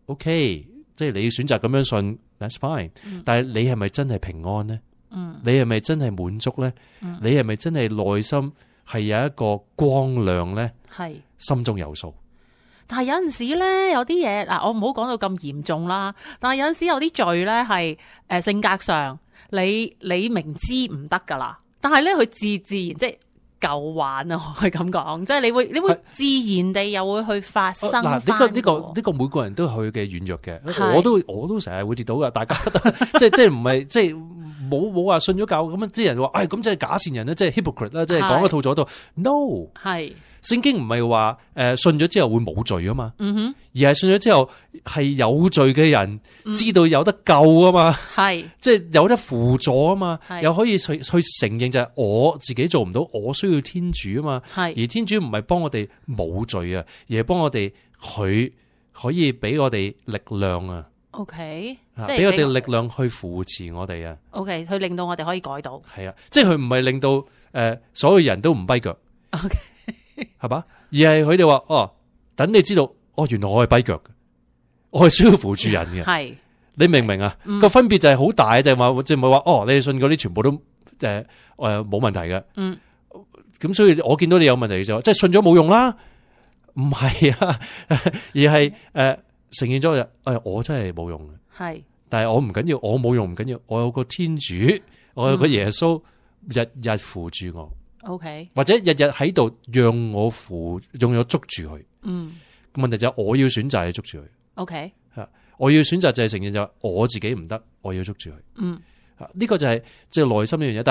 OK，即係你選擇咁樣信 ，that's fine。但係你係咪真係平安咧？嗯，你係咪真係滿足咧？你係咪真係內心？係有一個光亮咧，係心中有數。但係有陣時咧，有啲嘢嗱，我唔好講到咁嚴重啦。但係有陣時有啲罪咧，係誒性格上，你你明知唔得噶啦，但係咧佢自自然即係舊患啊，我係咁講，即係你會你會自然地又會去發生。嗱，呢個呢個呢個每個人都有佢嘅軟弱嘅，我都我都成日會跌到噶，大家即係即係唔係即係。冇冇話信咗教咁樣，啲人話，哎咁即係假善人啦，即係 hypocrite 啦，即係講一套做一套。No， 係聖經唔係話誒信咗之後會冇罪啊嘛，嗯哼，而係信咗之後係有罪嘅人知道有得救啊嘛，係即係有得輔助啊嘛，又可以去去承認就係我自己做唔到，我需要天主啊嘛，係而天主唔係幫我哋冇罪啊，而係幫我哋佢可以俾我哋力量啊。O K， 即係俾我哋力量去扶持我哋啊。O K， 去令到我哋可以改到。係啊，即係佢唔係令到誒、呃、所有人都唔跛腳。O K， 係嘛？而係佢哋話哦，等你知道，哦，原來我係跛腳嘅，我係需要扶住人嘅。係，你明唔明啊？個、嗯、分別就係好大，就係話即係唔係話哦，你哋信嗰啲全部都誒誒冇問題嘅。嗯，咁所以我見到你有問題嘅時候，即係信咗冇用啦。唔係啊，而係誒。呃承認咗就，誒，我真係冇用嘅，係，但係我唔緊要，我冇用唔緊要，我有個天主，我有個耶穌，日日扶住我 ，OK，或者日日喺度讓我扶，用咗捉住佢，嗯，問題就係我要選擇去捉住佢 ，OK，吓，我要選擇就係承認就係我自己唔得，我要捉住佢，嗯，啊，呢個就係即係內心呢樣嘢，但係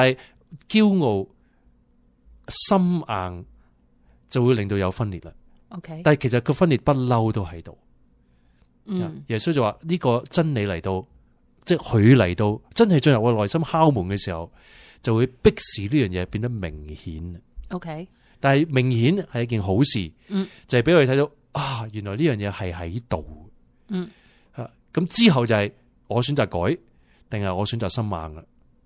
驕傲、心硬就會令到有分裂啦。 OK， 但係其實個分裂不嬲都喺度。 嗯， 耶穌就話呢個真理嚟到，即係佢嚟到，真係進入我內心敲門嘅時候，就會迫使呢樣嘢變得明顯。 OK， 但係明顯係一件好事， 嗯，就係俾我哋睇到啊，原來呢樣嘢係喺度。 嗯， 啊，咁之後就係我選擇改，定係我選擇心硬啦。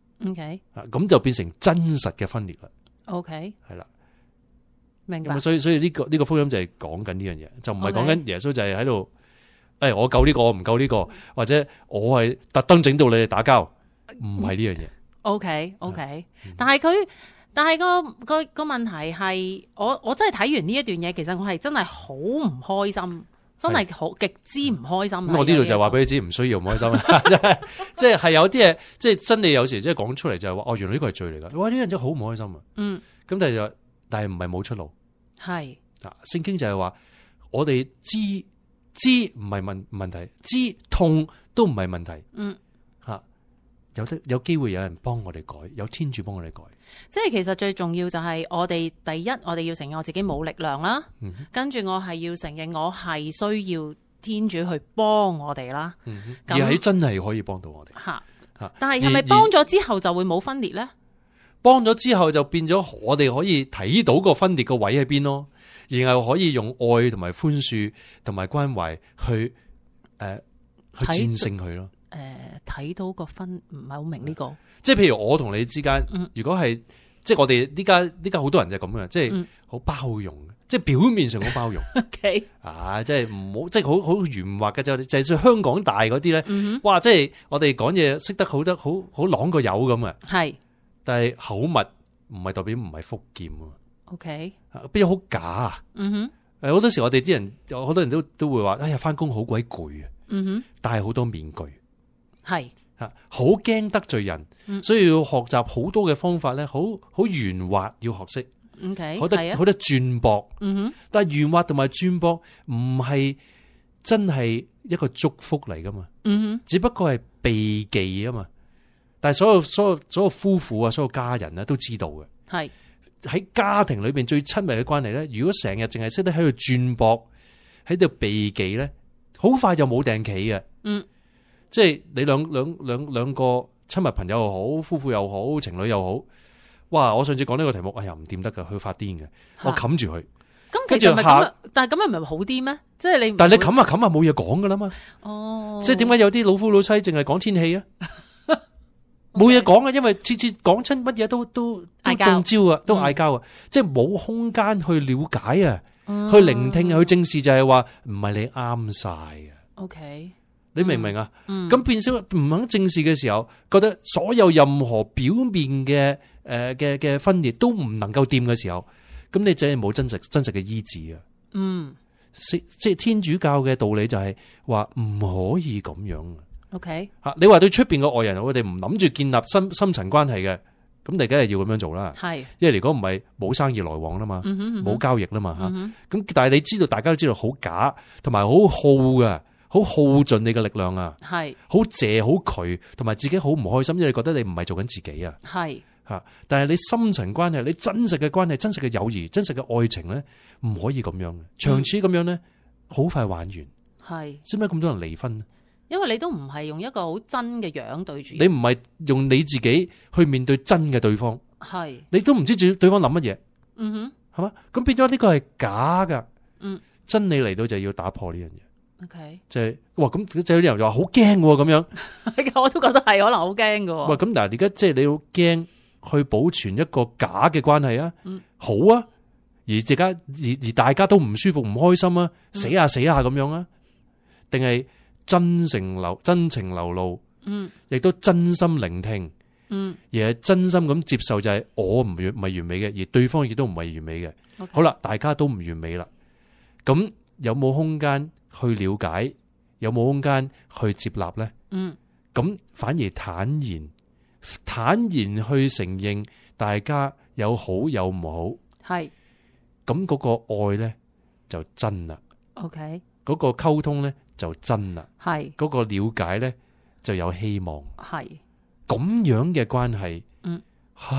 OK， 啊，咁就變成真實嘅分裂啦。 OK， 係啦， 明白。 所以所以呢個呢個福音就係講緊呢樣嘢，就唔係講緊耶穌就係喺度，誒，我救呢個，我唔救呢個，或者我係特登整到你哋打交，唔係呢樣嘢。 OK OK， 但係佢，但係個個個問題係，我我真係睇完呢一段嘢，其實我係真係好唔開心。真係好極之唔開心。 咁我呢度就話俾你知，唔需要唔開心啊！即係即係係有啲嘢，即係真理有時即係講出嚟就係話，哦，原來呢個係罪嚟噶。哇，呢樣真係好唔開心啊！ 嗯， 咁但係就但係唔係冇出路。 係啊，聖經就係話，我哋知知唔係問問題，知痛都唔係問題。 嗯， 吓有得有機會有人幫我哋改，有天主幫我哋改。 即係其實最重要就係我哋第一，我哋要承認我自己冇力量啦。 嗯、 跟住我係要承認我係需要天主去幫我哋啦。 嗯、而係真係可以幫到我哋。 吓吓，但係係咪幫咗之後就會冇分裂咧？ 幫咗之後就變咗我哋可以睇到個分裂個位喺邊咯，然後可以用愛同埋寬恕同埋關懷去誒、呃、去戰勝佢咯。 誒、呃，睇到個分唔係好明呢、這個， 即係譬如我同你之間， 嗯、如果係即係我哋呢家呢家好多人就係咁嘅，即係好包容，嗯、即係表面上好包容。 OK， 啊，即係唔好，即係好好圓滑嘅就就係香港大嗰啲咧， 嗯、 哇！即係我哋講嘢識得好得好好朗個友咁啊。 係， 但係口密唔係代表唔係福劍啊。 OK， 邊有好假啊？ 嗯哼， 誒，好多時我哋啲人，好多人都都會話，哎呀，翻工好鬼攰啊。 嗯哼， 戴好多面具。 係吓，好驚得罪人，嗯、所以要學習好多嘅方法咧，好好圓滑要學識。 OK， 好得好得轉駁。 嗯哼， 但係圓滑同埋轉駁唔係真係一個祝福嚟噶嘛。 嗯哼， 只不過係避忌啊嘛。但係所有所有所有夫婦啊，所有家人啊都知道嘅。 係喺家庭裏邊最親密嘅關係咧，如果成日淨係識得喺度轉駁，喺度避忌咧，好快就冇定企嘅。 嗯。 即係你兩兩兩兩個親密朋友又好，夫婦又好，情侶又好，哇！我上次講呢個題目，哎呀唔掂得噶，佢發癲嘅，我冚住佢。 咁其實咪咁，但係咁樣唔係好啲咩？即係你， 但係你冚下冚下冇嘢講噶啦嘛。 哦， 即係點解有啲老夫老妻淨係講天氣啊？冇嘢講啊，因為次次講親乜嘢都都都中招啊，都嗌交啊，即係冇空間去了解啊， 嗯、 去聆聽啊，去正視就係話唔係你啱晒啊。 OK。 你明唔明啊？咁、 嗯、 變相唔肯正視嘅時候，覺得所有任何表面嘅誒嘅嘅分裂都唔能夠掂嘅時候，咁你真係冇真實真實嘅醫治啊！ 嗯， 即係天主教嘅道理就係話唔可以咁樣。 OK， 吓你話對出邊嘅外人，我哋唔諗住建立深深層關係嘅，咁你梗係要咁樣做啦。係，因為如果唔係冇生意來往啦嘛，冇、嗯嗯、交易啦嘛吓。咁、嗯、但係你知道，大家都知道好假，同埋好耗噶。好耗盡你嘅力量啊，係好謝好攰，同埋自己好唔開心，因為你覺得你唔係做緊自己啊，係吓。但係你深層關係，你真實嘅關係，真實嘅友誼，真實嘅愛情咧，唔可以咁樣嘅，長此咁樣咧，好、嗯、快玩完。係，使唔使咁多人離婚？ 因為你都唔係用一個好真嘅樣對住， 你唔係用你自己去面對真嘅對方，係，你都唔知住對方諗乜嘢，嗯哼，係嘛？咁變咗呢個係假噶，嗯，真理嚟到就要打破呢樣嘢。 OK， 就係、是、哇咁，就有啲人就話好驚咁樣， 我都覺得係可能好驚噶。 喂，咁但係而家即係你要驚去保存一個假嘅關係啊，嗯，好啊，而而家而而大家都唔舒服唔開心啊，嗯、死下死下咁樣啊，定係真誠流真情流露，嗯，亦都真心聆聽，嗯，而係真心咁接受就係我唔完唔係完美嘅，而對方亦都唔係完美嘅。Okay. 好啦，大家都唔完美啦，咁有冇空間去了解，有冇空間去接納咧？嗯，咁反而坦然、坦然去承認大家有好有唔好，係咁嗰個愛咧就真啦。OK，嗰個溝通咧就真啦。係嗰個了解咧就有希望。係咁樣嘅關係，嗯，吓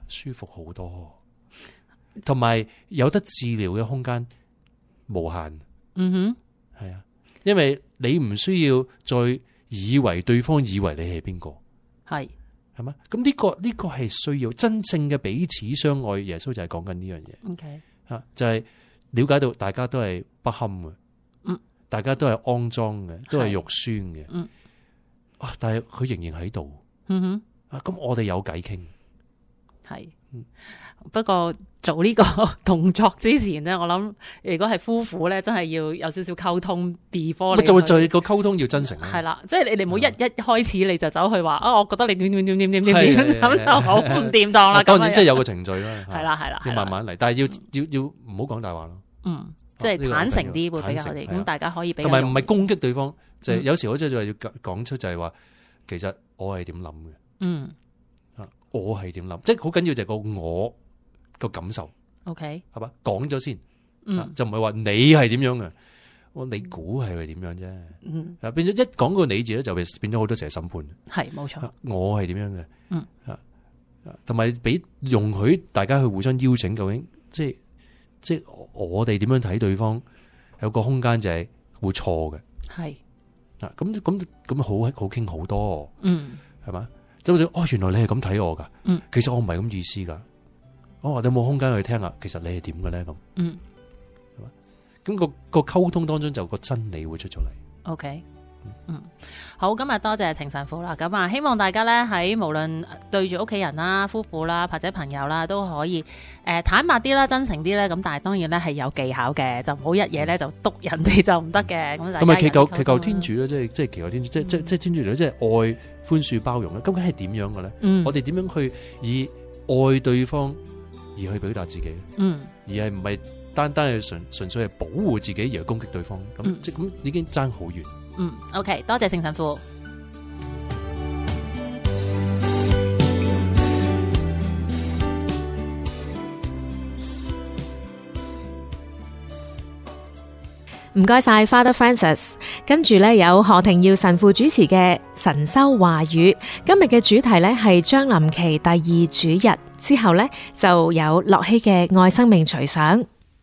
舒服好多，同埋有得治療嘅空間無限。 嗯哼，係啊，因為你唔需要再以為對方以為你係邊個， 係係嘛？咁呢個呢個係需要真正嘅彼此相愛。耶穌就係講緊呢樣嘢。 OK， 吓就係了解到大家都係不堪嘅， 嗯，大家都係骯髒嘅，都係肉酸嘅， 嗯， 啊，但係佢仍然喺度， 嗯哼， 啊，咁我哋有偈傾， 係，不過做呢個動作之前咧，我諗如果係夫婦咧，真係要有少少溝通 before 你就就係個溝通要真誠啦， 係啦，即係你哋唔好一一開始你就走去話啊，我覺得你點點點點點點點咁就好唔掂當啦。 當然即係有個程序啦， 係啦係啦， 要慢慢嚟，但係要要要唔好講大話咯。 嗯，即係坦誠啲會比較好啲，咁大家可以比較同埋唔係攻擊對方，就係有時我真係話要講出就係話，其實我係點諗嘅， 嗯， 啊，我係點諗，即係好緊要就係個我個感受 ，OK， 係嘛，講咗先， 嗯，就唔係話你係點樣嘅，我你估係佢點樣啫， 嗯， 啊變咗一講個你字咧，就變咗好多成日審判， 係冇錯， 我係點樣嘅， 嗯， 啊，同埋俾容許大家去互相邀請，究竟即係即係我哋點樣睇對方，有個空間就係會錯嘅，係，啊咁咁咁好好傾好多， 嗯，係嘛，即係哦原來你係咁睇我噶， 嗯， 其實我唔係咁意思噶。哦，你有冇空間去聽啊？其實你係點嘅咧？咁， 嗯， 係嘛？咁個個溝通當中就個真理會出咗嚟。 OK，嗯，好，今日多謝程神父啦。咁啊，希望大家咧喺無論對住屋企人啦、夫婦啦或者朋友啦，都可以誒、呃、坦白啲啦、真誠啲咧。咁但係當然咧係有技巧嘅，就唔好一嘢咧就督人哋就唔得嘅。咁大家咁咪祈求祈求天主咧，即係即係祈求天主，即係即係即係天主嚟，即係愛、寬恕、包容咧。究竟係點樣嘅咧？ 嗯， 我哋點樣去以愛對方而去表達自己， 嗯，而係唔係單單係純純粹係保護自己而去攻擊對方，咁、嗯、即係咁已經爭好遠。 嗯 ，OK， 多謝聖神父。 唔該晒 Father Francis， 跟住咧有何庭耀神父主持嘅神修話語。今日嘅主題咧係將臨期第二主日，之後咧就有樂希嘅愛生命隨想。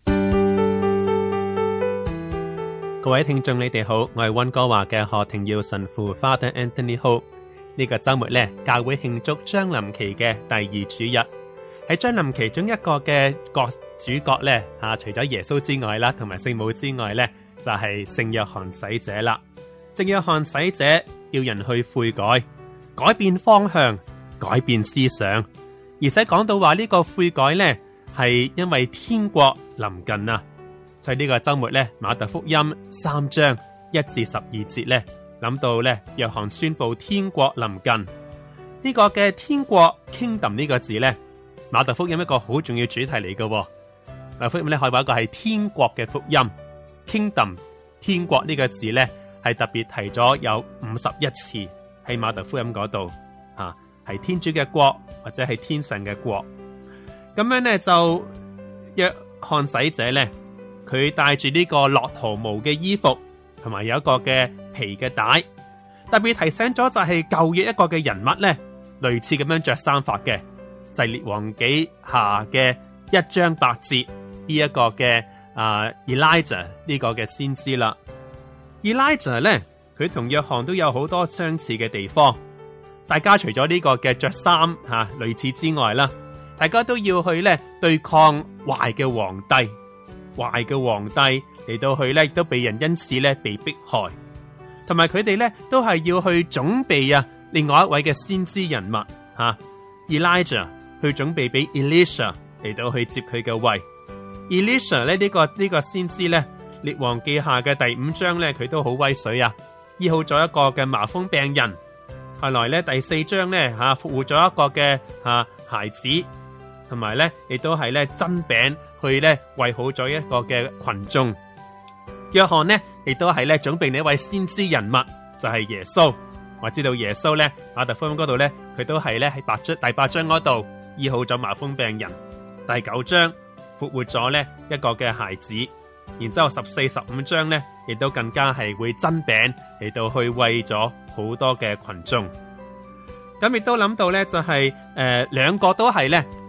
各位聽眾你哋好，我係溫哥華嘅何庭耀神父 Father Anthony Ho。呢個周末咧，教會慶祝將臨期嘅第二主日。喺將臨期中一個嘅角主角咧，啊，除咗耶穌之外啦，同埋聖母之外咧，就係聖約翰洗者啦。聖約翰洗者要人去悔改，改變方向，改變思想，而且講到話呢個悔改咧，係因為天國臨近啊。所以呢個周末咧，馬特福音三章一至十二節咧，諗到咧，約翰宣布天國臨近。呢個嘅天國 Kingdom 呢個字咧，馬特福音一個好重要主題嚟嘅。馬特福音咧可以話一個係天國嘅福音 Kingdom， 天國呢個字咧係特別提咗有五十一次喺馬特福音嗰度，啊係天主嘅國或者係天上嘅國。咁樣咧就約翰洗者咧，佢帶住呢個駱駝毛嘅衣服，同埋有一個嘅皮嘅帶，特別提醒咗就係舊約一個嘅人物咧，類似咁樣着衫法嘅，就係列王紀下嘅一章八節呢一個嘅啊 Elijah 呢個嘅先知啦。Elijah 咧，佢同約翰都有好多相似嘅地方。大家除咗呢個嘅着衫吓類似之外啦，大家都要去咧對抗壞嘅皇帝。壞嘅皇帝嚟到去咧，亦都被人因此咧被迫害，同埋佢哋咧都係要去準備啊，另外一位嘅先知人物吓、啊、Elijah 去準備俾 Elisha 嚟到去接佢嘅位。Elisha 咧呢、這個呢、這個先知咧，列王記下嘅第五章咧，佢都好威水啊，醫好咗一個嘅麻風病人。後來咧第四章咧吓復活咗一個嘅吓、啊、孩子。同埋咧，亦都係咧真餅去咧餵好咗一個嘅群眾。約翰呢，亦都係咧準備呢一位先知人物，就係、是、耶穌。我知道耶穌咧，馬特福音嗰度咧，佢都係咧喺八章第八章嗰度醫好咗麻風病人，第九章復活咗咧一個嘅孩子，然之後十四、十五章咧，亦都更加係會真餅嚟到去餵咗好多嘅群眾。咁亦都諗到咧，就係誒兩個都係咧。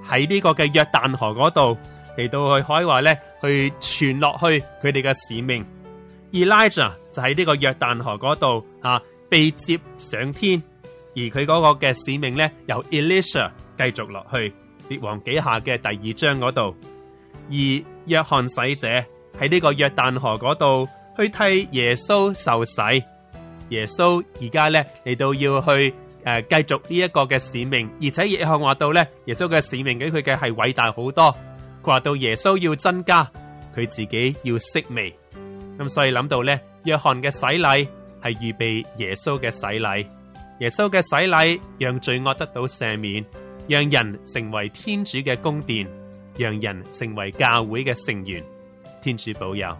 喺呢個嘅約旦河嗰度嚟到去可以話咧去傳落去佢哋嘅使命。Elijah 就喺呢個約旦河嗰度啊被接上天，而佢嗰個嘅使命咧由 Elisha 繼續落去列王紀下嘅第二章嗰度。而約翰洗者喺呢個約旦河嗰度去替耶穌受洗。耶穌而家咧嚟到要去誒繼、呃、續呢一個嘅使命，而且約翰話到咧耶穌嘅使命俾佢嘅係偉大好多。佢話到耶穌要增加，佢自己要息微。咁所以諗到咧，約翰嘅洗禮係預備耶穌嘅洗禮。耶穌嘅洗禮讓罪惡得到赦免，讓人成為天主嘅宮殿，讓人成為教會嘅成員。天主保佑。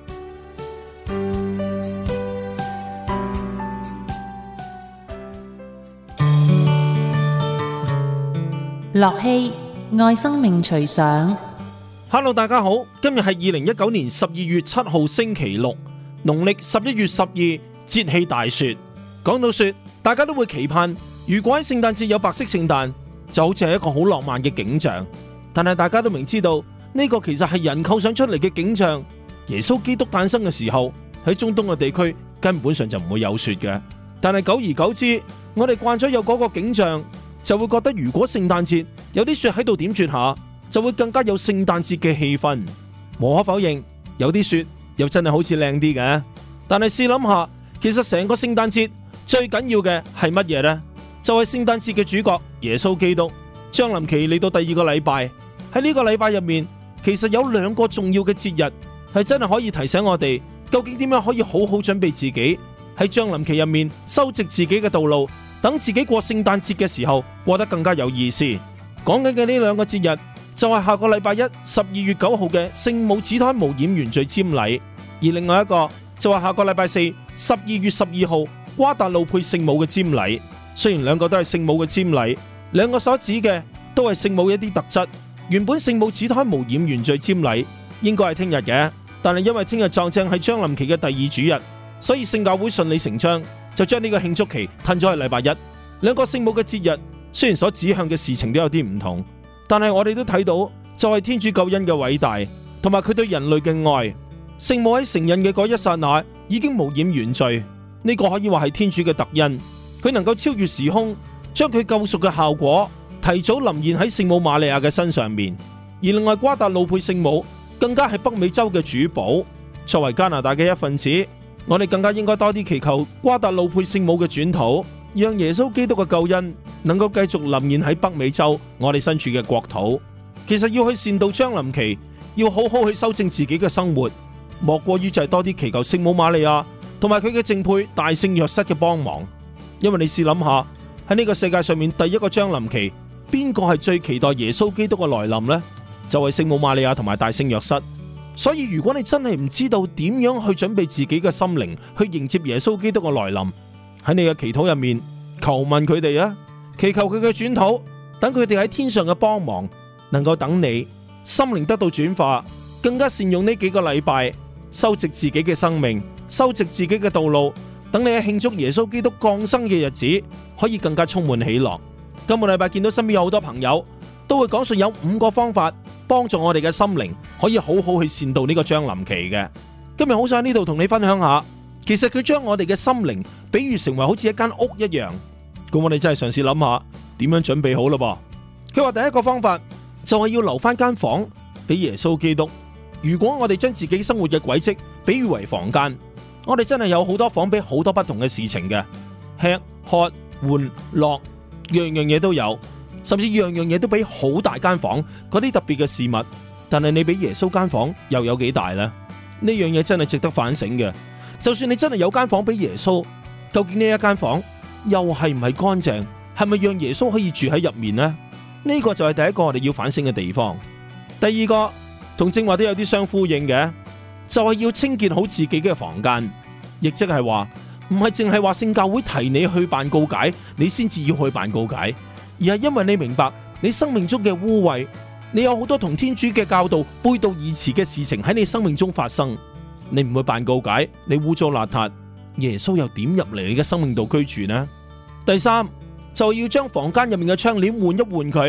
樂器愛生命隨想。 Hello， 大家好，今日係二零一九年十二月七號星期六，農曆十一月十二，節氣大雪。講到雪，大家都會期盼，如果喺聖誕節有白色聖誕，就好似係一個好浪漫嘅景象。但係大家都明知道，呢個其實係人構想出嚟嘅景象。耶穌基督誕生嘅時候，喺中東嘅地區根本上就唔會有雪嘅。但係久而久之，我哋慣咗有嗰個景象，就會覺得如果聖誕節有啲雪喺度點綴下，就會更加有聖誕節嘅氣氛。無可否認，有啲雪又真係好似靚啲嘅。但係試諗下，其實成個聖誕節最緊要嘅係乜嘢呢？就係聖誕節嘅主角耶穌基督將臨期嚟到第二個禮拜。喺呢個禮拜入面，其實有兩個重要嘅節日係真係可以提醒我哋，究竟點樣可以好好準備自己喺將臨期入面修直自己嘅道路，等自己過聖誕節嘅時候過得更加有意思。講緊嘅呢兩個節日就係下個禮拜一十二月九號嘅聖母始胎無染原罪瞻禮，而另外一個就係下個禮拜四十二月十二號瓜達路佩聖母嘅瞻禮。雖然兩個都係聖母嘅瞻禮，兩個所指嘅都係聖母一啲特質。原本聖母始胎無染原罪瞻禮應該係聽日嘅，但係因為聽日撞正係將臨期嘅第二主日，所以聖教會順理成章就將呢個慶祝期褪咗去禮拜一。兩個聖母嘅節日雖然所指向嘅事情都有啲唔同，但係我哋都睇到就係天主救恩嘅偉大，同埋佢對人類嘅愛。聖母喺成人嘅嗰一剎那已經無染原罪，呢個可以話係天主嘅特恩，佢能夠超越時空，將佢救贖嘅效果提早臨現喺聖母瑪利亞嘅身上面。而另外瓜達路佩聖母更加係北美洲嘅主保，作為加拿大嘅一份子，我哋更加應該多啲祈求瓜達路佩聖母嘅轉禱，讓耶穌基督嘅救恩能夠繼續臨現喺北美洲我哋身處嘅國土。其實要去善度將臨期，要好好去修正自己嘅生活，莫過於就係多啲祈求聖母瑪利亞同埋佢嘅正配大聖若瑟嘅幫忙。因為你試諗下，喺呢個世界上面第一個將臨期，邊個係最期待耶穌基督嘅來臨呢？就係聖母瑪利亞同埋大聖若瑟。所以如果你真係唔知道點樣去準備自己嘅心靈去迎接耶穌基督嘅來臨，喺你嘅祈禱入面求問佢哋啊，祈求佢嘅轉禱，等佢哋喺天上嘅幫忙，能夠等你心靈得到轉化，更加善用呢幾個禮拜修直自己嘅生命，修直自己嘅道路，等你喺慶祝耶穌基督降生嘅日子可以更加充滿喜樂。今個禮拜見到身邊有好多朋友都會講述有五個方法幫助我哋嘅心靈可以好好去善度呢個將臨期嘅。今日好想喺呢度同你分享下，其實佢將我哋嘅心靈比喻成為好似一間屋一樣。咁我哋真係嘗試諗下點樣準備好咯噃。佢話第一個方法就係要留翻間房俾耶穌基督。如果我哋將自己生活嘅軌跡比喻為房間，我哋真係有好多房俾好多不同嘅事情嘅，吃喝玩樂樣樣嘢都有，甚至樣樣嘢都俾好大間房嗰啲特別嘅事物。但係你俾耶穌間房又有幾大呢？呢樣嘢真係值得反省嘅。就算你真係有間房俾耶穌，究竟呢一間房又係唔係乾淨？係咪讓耶穌可以住喺入面呢？呢個就係第一個我哋要反省嘅地方。第二個同正話都有啲相呼應嘅，就係要清潔好自己嘅房間，亦即係話唔係淨係話聖教會提你去辦告解，你先至要去辦告解，而係因為你明白你生命中嘅污穢，你有好多同天主嘅教導背道而馳嘅事情喺你生命中發生，你唔去辦告解，你污糟邋遢，耶穌又點入嚟你嘅生命度居住呢？第三就要將房間入面嘅窗簾換一換佢，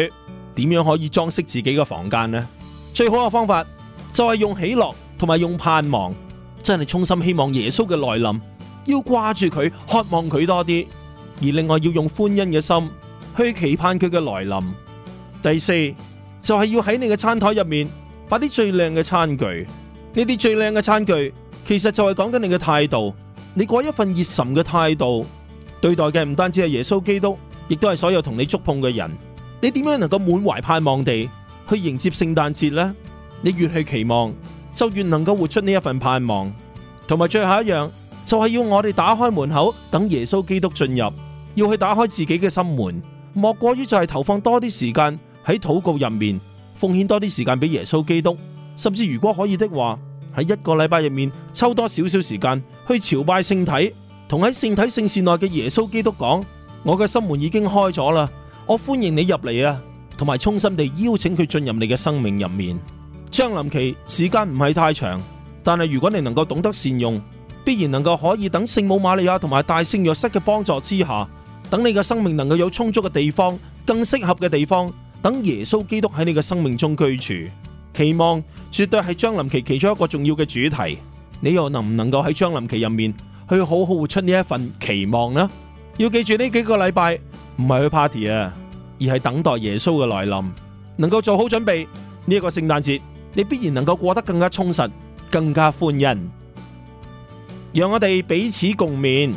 點樣可以裝飾自己嘅房間呢？最好嘅方法就係用喜樂同埋用盼望，真係衷心希望耶穌嘅來臨，要掛住佢，渴望佢多啲。而另外要用歡欣嘅心去期盼佢嘅來臨。第四就係要喺你嘅餐台入面擺啲最靚嘅餐具，呢啲最靚嘅餐具其實就係講緊你嘅態度，你嗰一份熱忱嘅態度，對待嘅唔單止係耶穌基督，亦都係所有同你觸碰嘅人。你點樣能夠滿懷盼望地去迎接聖誕節呢？你越去期望，就越能夠活出呢一份盼望。同埋最後一樣就係要我哋打開門口，等耶穌基督進入，要去打開自己嘅心門，莫過於就係投放多啲時間喺禱告入面，奉獻多啲時間俾耶穌基督，甚至如果可以的話，喺一個禮拜入面抽多少少時間去朝拜聖體，同喺聖體聖事內嘅耶穌基督講：我嘅心門已經開咗啦，我歡迎你入嚟啊！同埋衷心地邀請佢進入你嘅生命入面。將臨期時間唔係太長，但係如果你能夠懂得善用，必然能夠可以等聖母瑪利亞同埋大聖若瑟嘅幫助之下，等你嘅生命能夠有充足嘅地方，更適合嘅地方，等耶穌基督喺你嘅生命中居住。期望絕對係將臨期其中一個重要嘅主題。你又能唔能夠喺將臨期入面去好好活出呢一份期望呢？要記住呢幾個禮拜唔係去 party 啊，而係等待耶穌嘅來臨，能夠做好準備。呢一個聖誕節，你必然能夠過得更加充實，更加歡欣。讓我哋彼此共勉。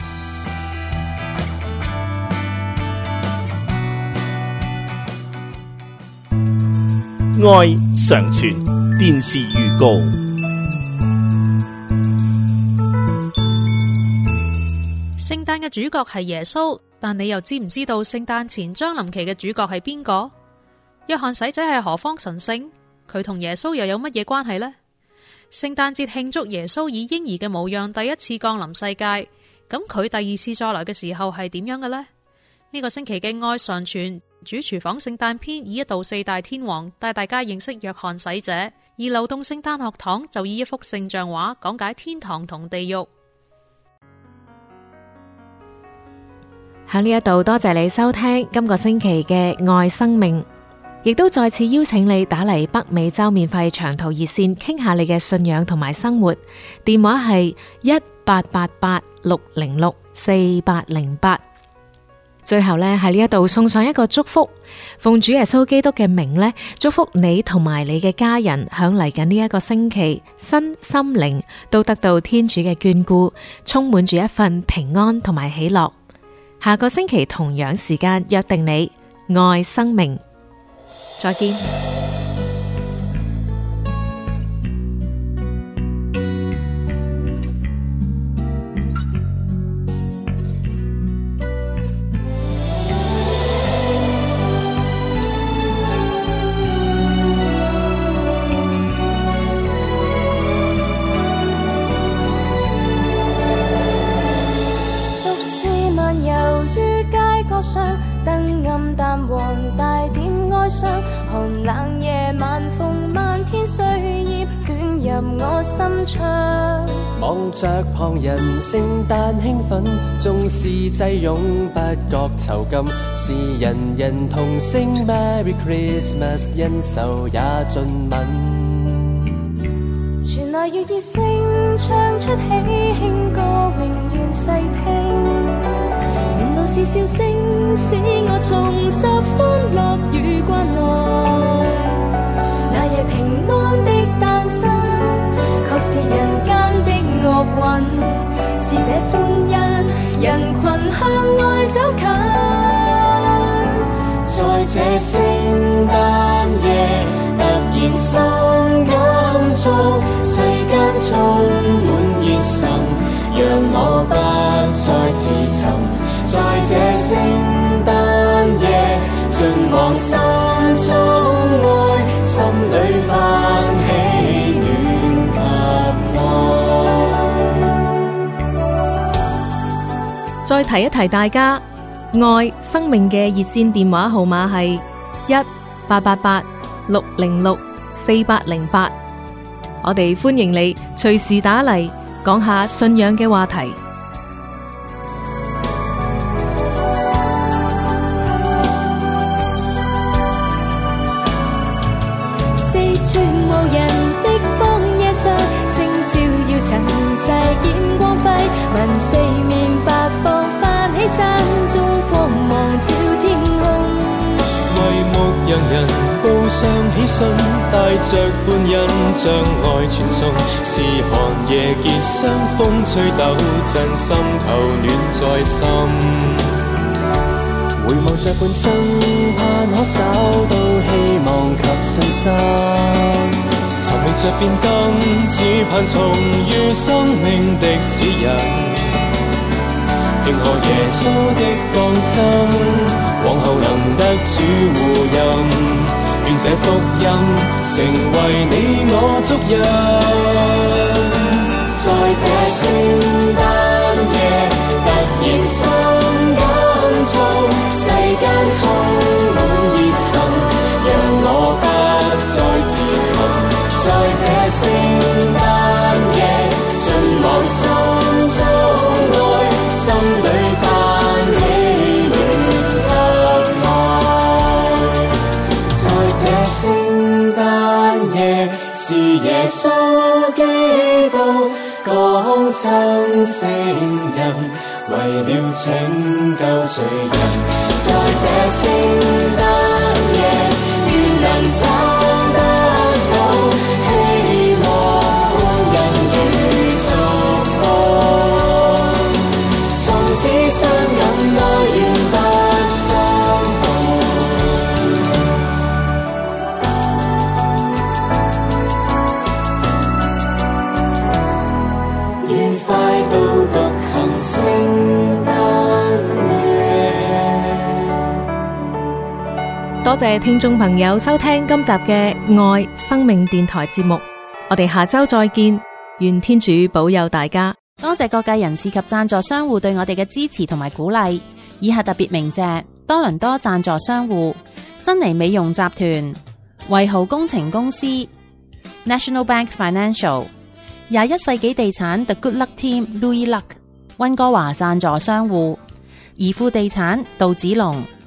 愛常傳電視預告。 聖誕嘅主角係耶穌，但你又知唔知道聖誕前將臨期嘅主角係邊個？約翰洗者係何方神聖？佢同耶穌又有乜嘢關係呢？聖誕節慶祝耶穌以嬰兒嘅模樣第一次降臨世界，咁佢第二次再來嘅時候係點樣嘅呢？呢個星期嘅愛常傳主廚房聖誕篇以一到四大天王帶大家認識約翰洗者，而流動聖誕學堂就以一幅聖像畫講解天堂同地獄。 喺呢一度多謝你收聽今個星期嘅愛生命，亦都再次邀請你打嚟北美洲免費長途熱線傾下你嘅信仰同埋生活，電話係一八八八六零六四八零八。最後呢，喺呢一度送上一個祝福，奉主耶穌基督嘅名呢，祝福你同埋你嘅家人響嚟緊呢一個星期，身心靈都得到天主嘅眷顧，充滿住一份平安同埋喜樂。下個星期同樣時間約定你，愛生命，再見。 燈暗淡黃帶點哀傷，寒冷夜晚風漫天碎葉捲入我心窗。 望着旁人聖誕興奮，縱是擠擁不覺囚禁，是人人同聲 Merry Christmas， 恩仇也盡泯。 傳來悅耳聲唱出喜慶歌，永遠細聽。原來是笑聲使我重拾歡樂與關愛，那夜平安的誕生，確是人間的樂韻，是這歡欣人群向愛走近。在這聖誕夜突然心感中，世間充滿熱忱，讓我不再自尋。在這聖誕夜，盡忘心中愛，心裏泛起暖及愛。 再提一提大家，愛生命嘅熱線電話號碼係一八八八六零六四八零八，我哋歡迎你隨時打嚟講下信仰嘅話題。 全無人的荒野上，星照耀塵世顯光輝，問四面八方泛起讚頌光芒照天空。 為牧羊人報上喜訊，帶着歡欣將愛傳送，是寒夜結霜，風吹抖震，心頭暖在心。 回望這半生，盼可找到希望及信心。 尋覓着變更，只盼重遇生命的指引。慶賀耶穌的降生，往後能得主護蔭。願這福音成為你我足印。 在這聖誕夜，突然心感觸，世間充滿熱忱，讓我不再自尋。在這聖誕夜，盡忘心中愛，心裏泛起暖及愛。在這聖誕夜，是耶穌基督降生成人，為了拯救罪人。在這聖誕夜，願能找得到希望、歡欣與祝福。從此相感愛願不相逢。愉快到獨行聖誕夜。 多謝聽眾朋友收聽今集嘅愛生命電台節目，我哋下周再見，願天主保佑大家。 多謝各界人士及贊助商戶對我哋嘅支持同埋鼓勵，以下特別鳴謝多倫多贊助商戶珍妮美容集團、維豪工程公司、National Bank Financial、廿一世紀地產 The Good Luck Team Louis Luck、溫哥華贊助商戶怡富地產、杜子龍、